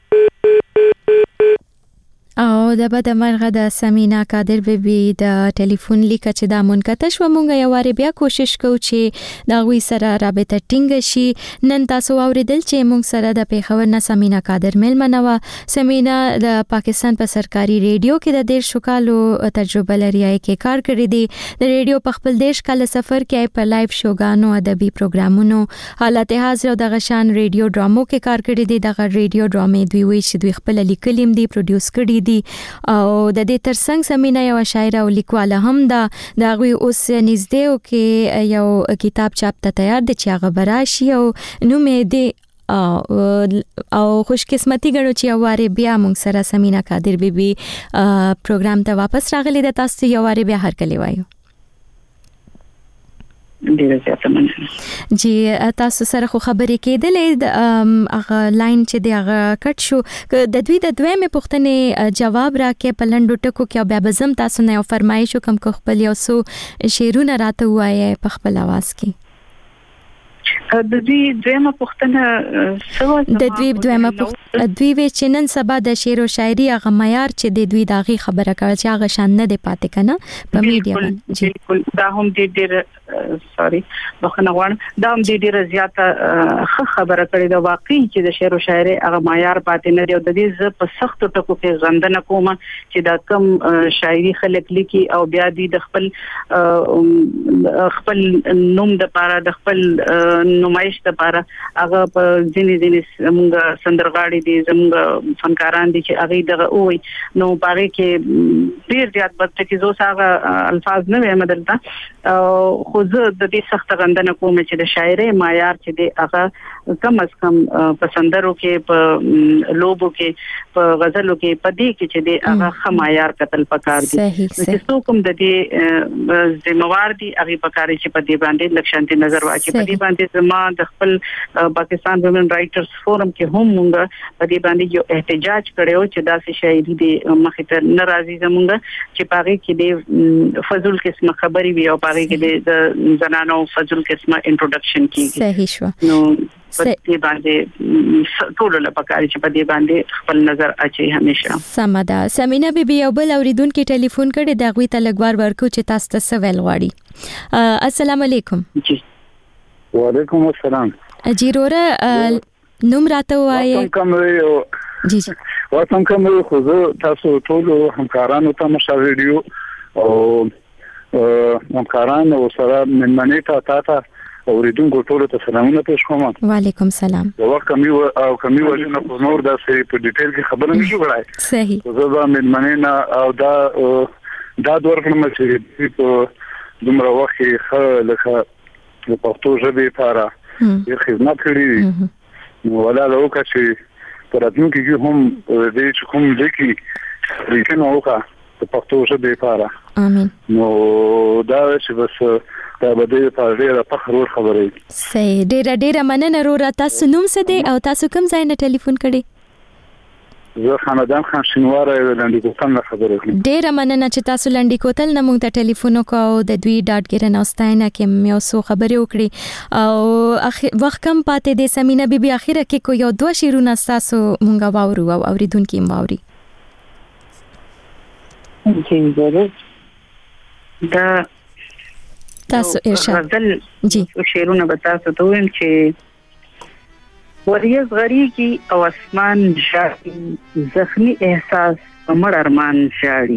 او د بده مرغه د سمینا قادر بیبي د ټلیفون لیک چې دا مونږ شو مونږ یو واره بیا کوشش کوو چې دا غوي سره رابطه ټینګ شي نن تاسو اوریدل چې مونږ سره د پیښور نه سمینا قادر ملمنه و سمینا د پاکستان په سرکاري ریډیو کې د ډیر شکالو تجربه لري کې کار کړی دی د ریډیو په خپل دیش کله سفر کې په لایو شوګانو ادبي پروګرامونو حالت حاضر او د غشان ریډیو ډرامو کې کار کړی دی د ریډیو ډرامې دوی وی چې دوی خپل لیکلیم دی پروډوس کړی دي او د دې ترڅنګ سمینا یو شاعر او لیکواله هم دا غوي اوس نږدې او کې یو کتاب چاپ ته تیار دي چې هغه براشي او نو مې دې او خوش قسمتي غړو چې اواره بیا موږ سره سمینا قادر بیبي پروګرام ته واپس راغلي د تاسو یو واره بیا هر کلی وایو ډیره زیاته مننه جی تاسو سره خو خبرې کېدلې هغه لاین چې دی هغه کټ شو د دوی د دویمه پوښتنې جواب راکې په لنډو ټکو کې بیا بزم تاسو نه فرمایش کوم کو خپل یو سو شعرونه راته وایي په خپل आवाज کې د دوی دویمه پوښتنه سو د دوی دویمه پوښتنه دوی وی چې نن سبا د شعر او شاعري هغه معیار چې د دوی داغي خبره کړ چې هغه شان نه دی پاتې کنه په میډیا باندې جی بالکل دا هم ډیر سوري بخنه غواړم دا هم ډیره زیاته خبره کړې ده واقعي چې د شعر او شاعري هغه معیار پاتې نه دی او د دې ز په سخت ټکو کې غندنه کوم چې دا کم شاعري خلک لیکي او بیا د خپل نوم د پاره د خپل نمایش لپاره هغه په ځینې موږ سندرغاړي دي زموږ فنکاران دي چې هغه دغه وي نو پاره کې ډیر زیات بدتکیزو هغه الفاظ نه وایم دلته خو زه د دې سخت غندنه کوم چې د شاعري معیار چې دی هغه کم از کم په سندرو کې په لوبو کې په غزلو کې په دې کې چې دی هغه معیار کتل پکار دي چې څوک هم د دې ذمہوار دي هغه پکاري چې په دې باندې لکشانتي نظر واچي په دې باندې زما د خپل پاکستان وومن رائټرز فورم کې هم مونږ په دې باندې یو احتجاج کړو چې داسې شاعري دي مخې ته ناراضي زمونږ چې پاره کې د فضل قسمه خبري وي او پاره کې د زنانو فضل قسمه انټروډکشن کیږي صحیح شو نو په دې باندې ټول له پکاري چې په دې باندې خپل نظر اچي همیشه سمدا سمینا بیبي یو بل اوریدونکو ټلیفون کړي دا غوي ته لګوار ورکو چې تاسو ته سوال غواړي السلام علیکم جی وعلیکم السلام جی روره نوم راته وایي جی جی واسم کوم خو تاسو ټول همکارانو ته مشال ریډیو او همکارانو سره مننه تا اوریدونکو ټول ته سلامونه پېښ کوم وعلیکم السلام یو کمی وجنه په نور دا سه په ډیټیل کې خبره نشو غړای صحیح زه به مننه او دا دور کوم چې په دومره وخت کې لکه د پښتو ژبې لپاره یو خدمت کړی ولا لوکه چې پراتونکو کې هم دې چې کوم لیکي لیکنه وکړه د پښتو ژبې لپاره امين نو دا چې بس دا به دې په ډیره فخر ور خبرې صحیح ډیره مننه رورا تاسو نوم څه دی او تاسو کوم ځای نه ټلیفون کړی زه خاندان خان شینواره لاندې کوتل خبرې کوم ډیره مننه چې تاسو لاندې کوتل نه مونږ ته ټلیفون وکاو د دوی ډاټګرن اوستاینه کې یو څو خبرې وکړي او وخت کم پاتې د سمینا بیبي اخیره کې کو یو دوه شیرونه تاسو مونږ واورو او اوریدونکو یې واوري جی ضرور دا تاسو ارشاد جی شیرونه به تاسو ته وایم چې وریځ غریږي او اسمان شاړي زخمی احساس په ارمان شاړي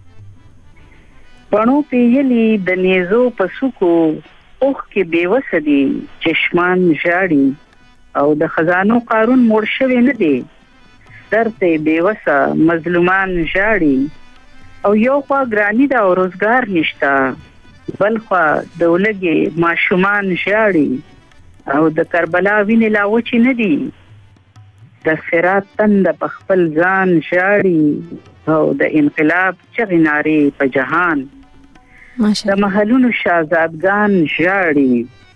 پڼو پیلي د نيزو پسوکو اوخ کې بیوسدي چشمان شاړي او د خزانو قارون مرشوي نه دي درته بیوسه مظلومان شاړي او یو خوا ګرانی دا روزګار نشتا، بل خوا د ولګي ماشومان ژاړي او د کربلا وینې لا وچې نه دي، د صراط تند په خپل ځان ژاړي او د انقلاب چغې نارې په جهان، د محلونو شهزادګان ژاړي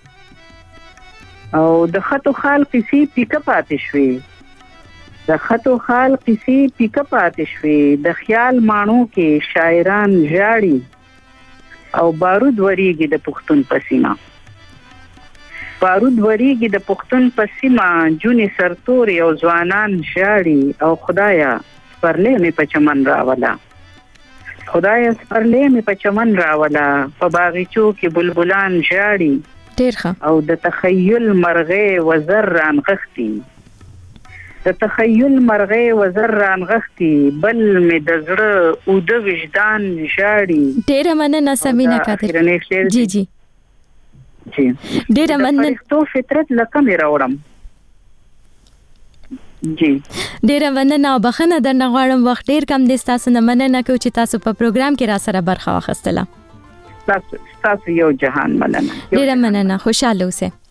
او د خطو خال قصې پیکه پاتې شوې، د خطو خال قصې پیکه پاتې شوې، د خیال ماڼو کې شاعران ژاړي او بارود وریږي د پښتون په سیمه، بارود وریږي د پښتون په سیمه، جونې سرتوري او ځوانان ژاړي او خدایا سپرلې مې په چمن راولا، خدایا سپرلې مې په چمن راولا، په باغچو کې بلبلان ژاړي او د تخیل مرغې وزر رانغښتي، د تخیل مرغې وزر رانغښتي، بل مې د زړه او د وجدان ژاړي. ډېره مننه سمینا قادر جی جی ډېره مننه. تو فطرت لکه مې راوړم جی ډېره مننه او بخښنه درنه غواړم، وخت ډېر کم دی، تاسو نه مننه کوم چې تاسو په پروګرام کې را سره برخه واخیستله. تاسو یو جهان مننه. ډېره مننه، خوشاله اوسئ.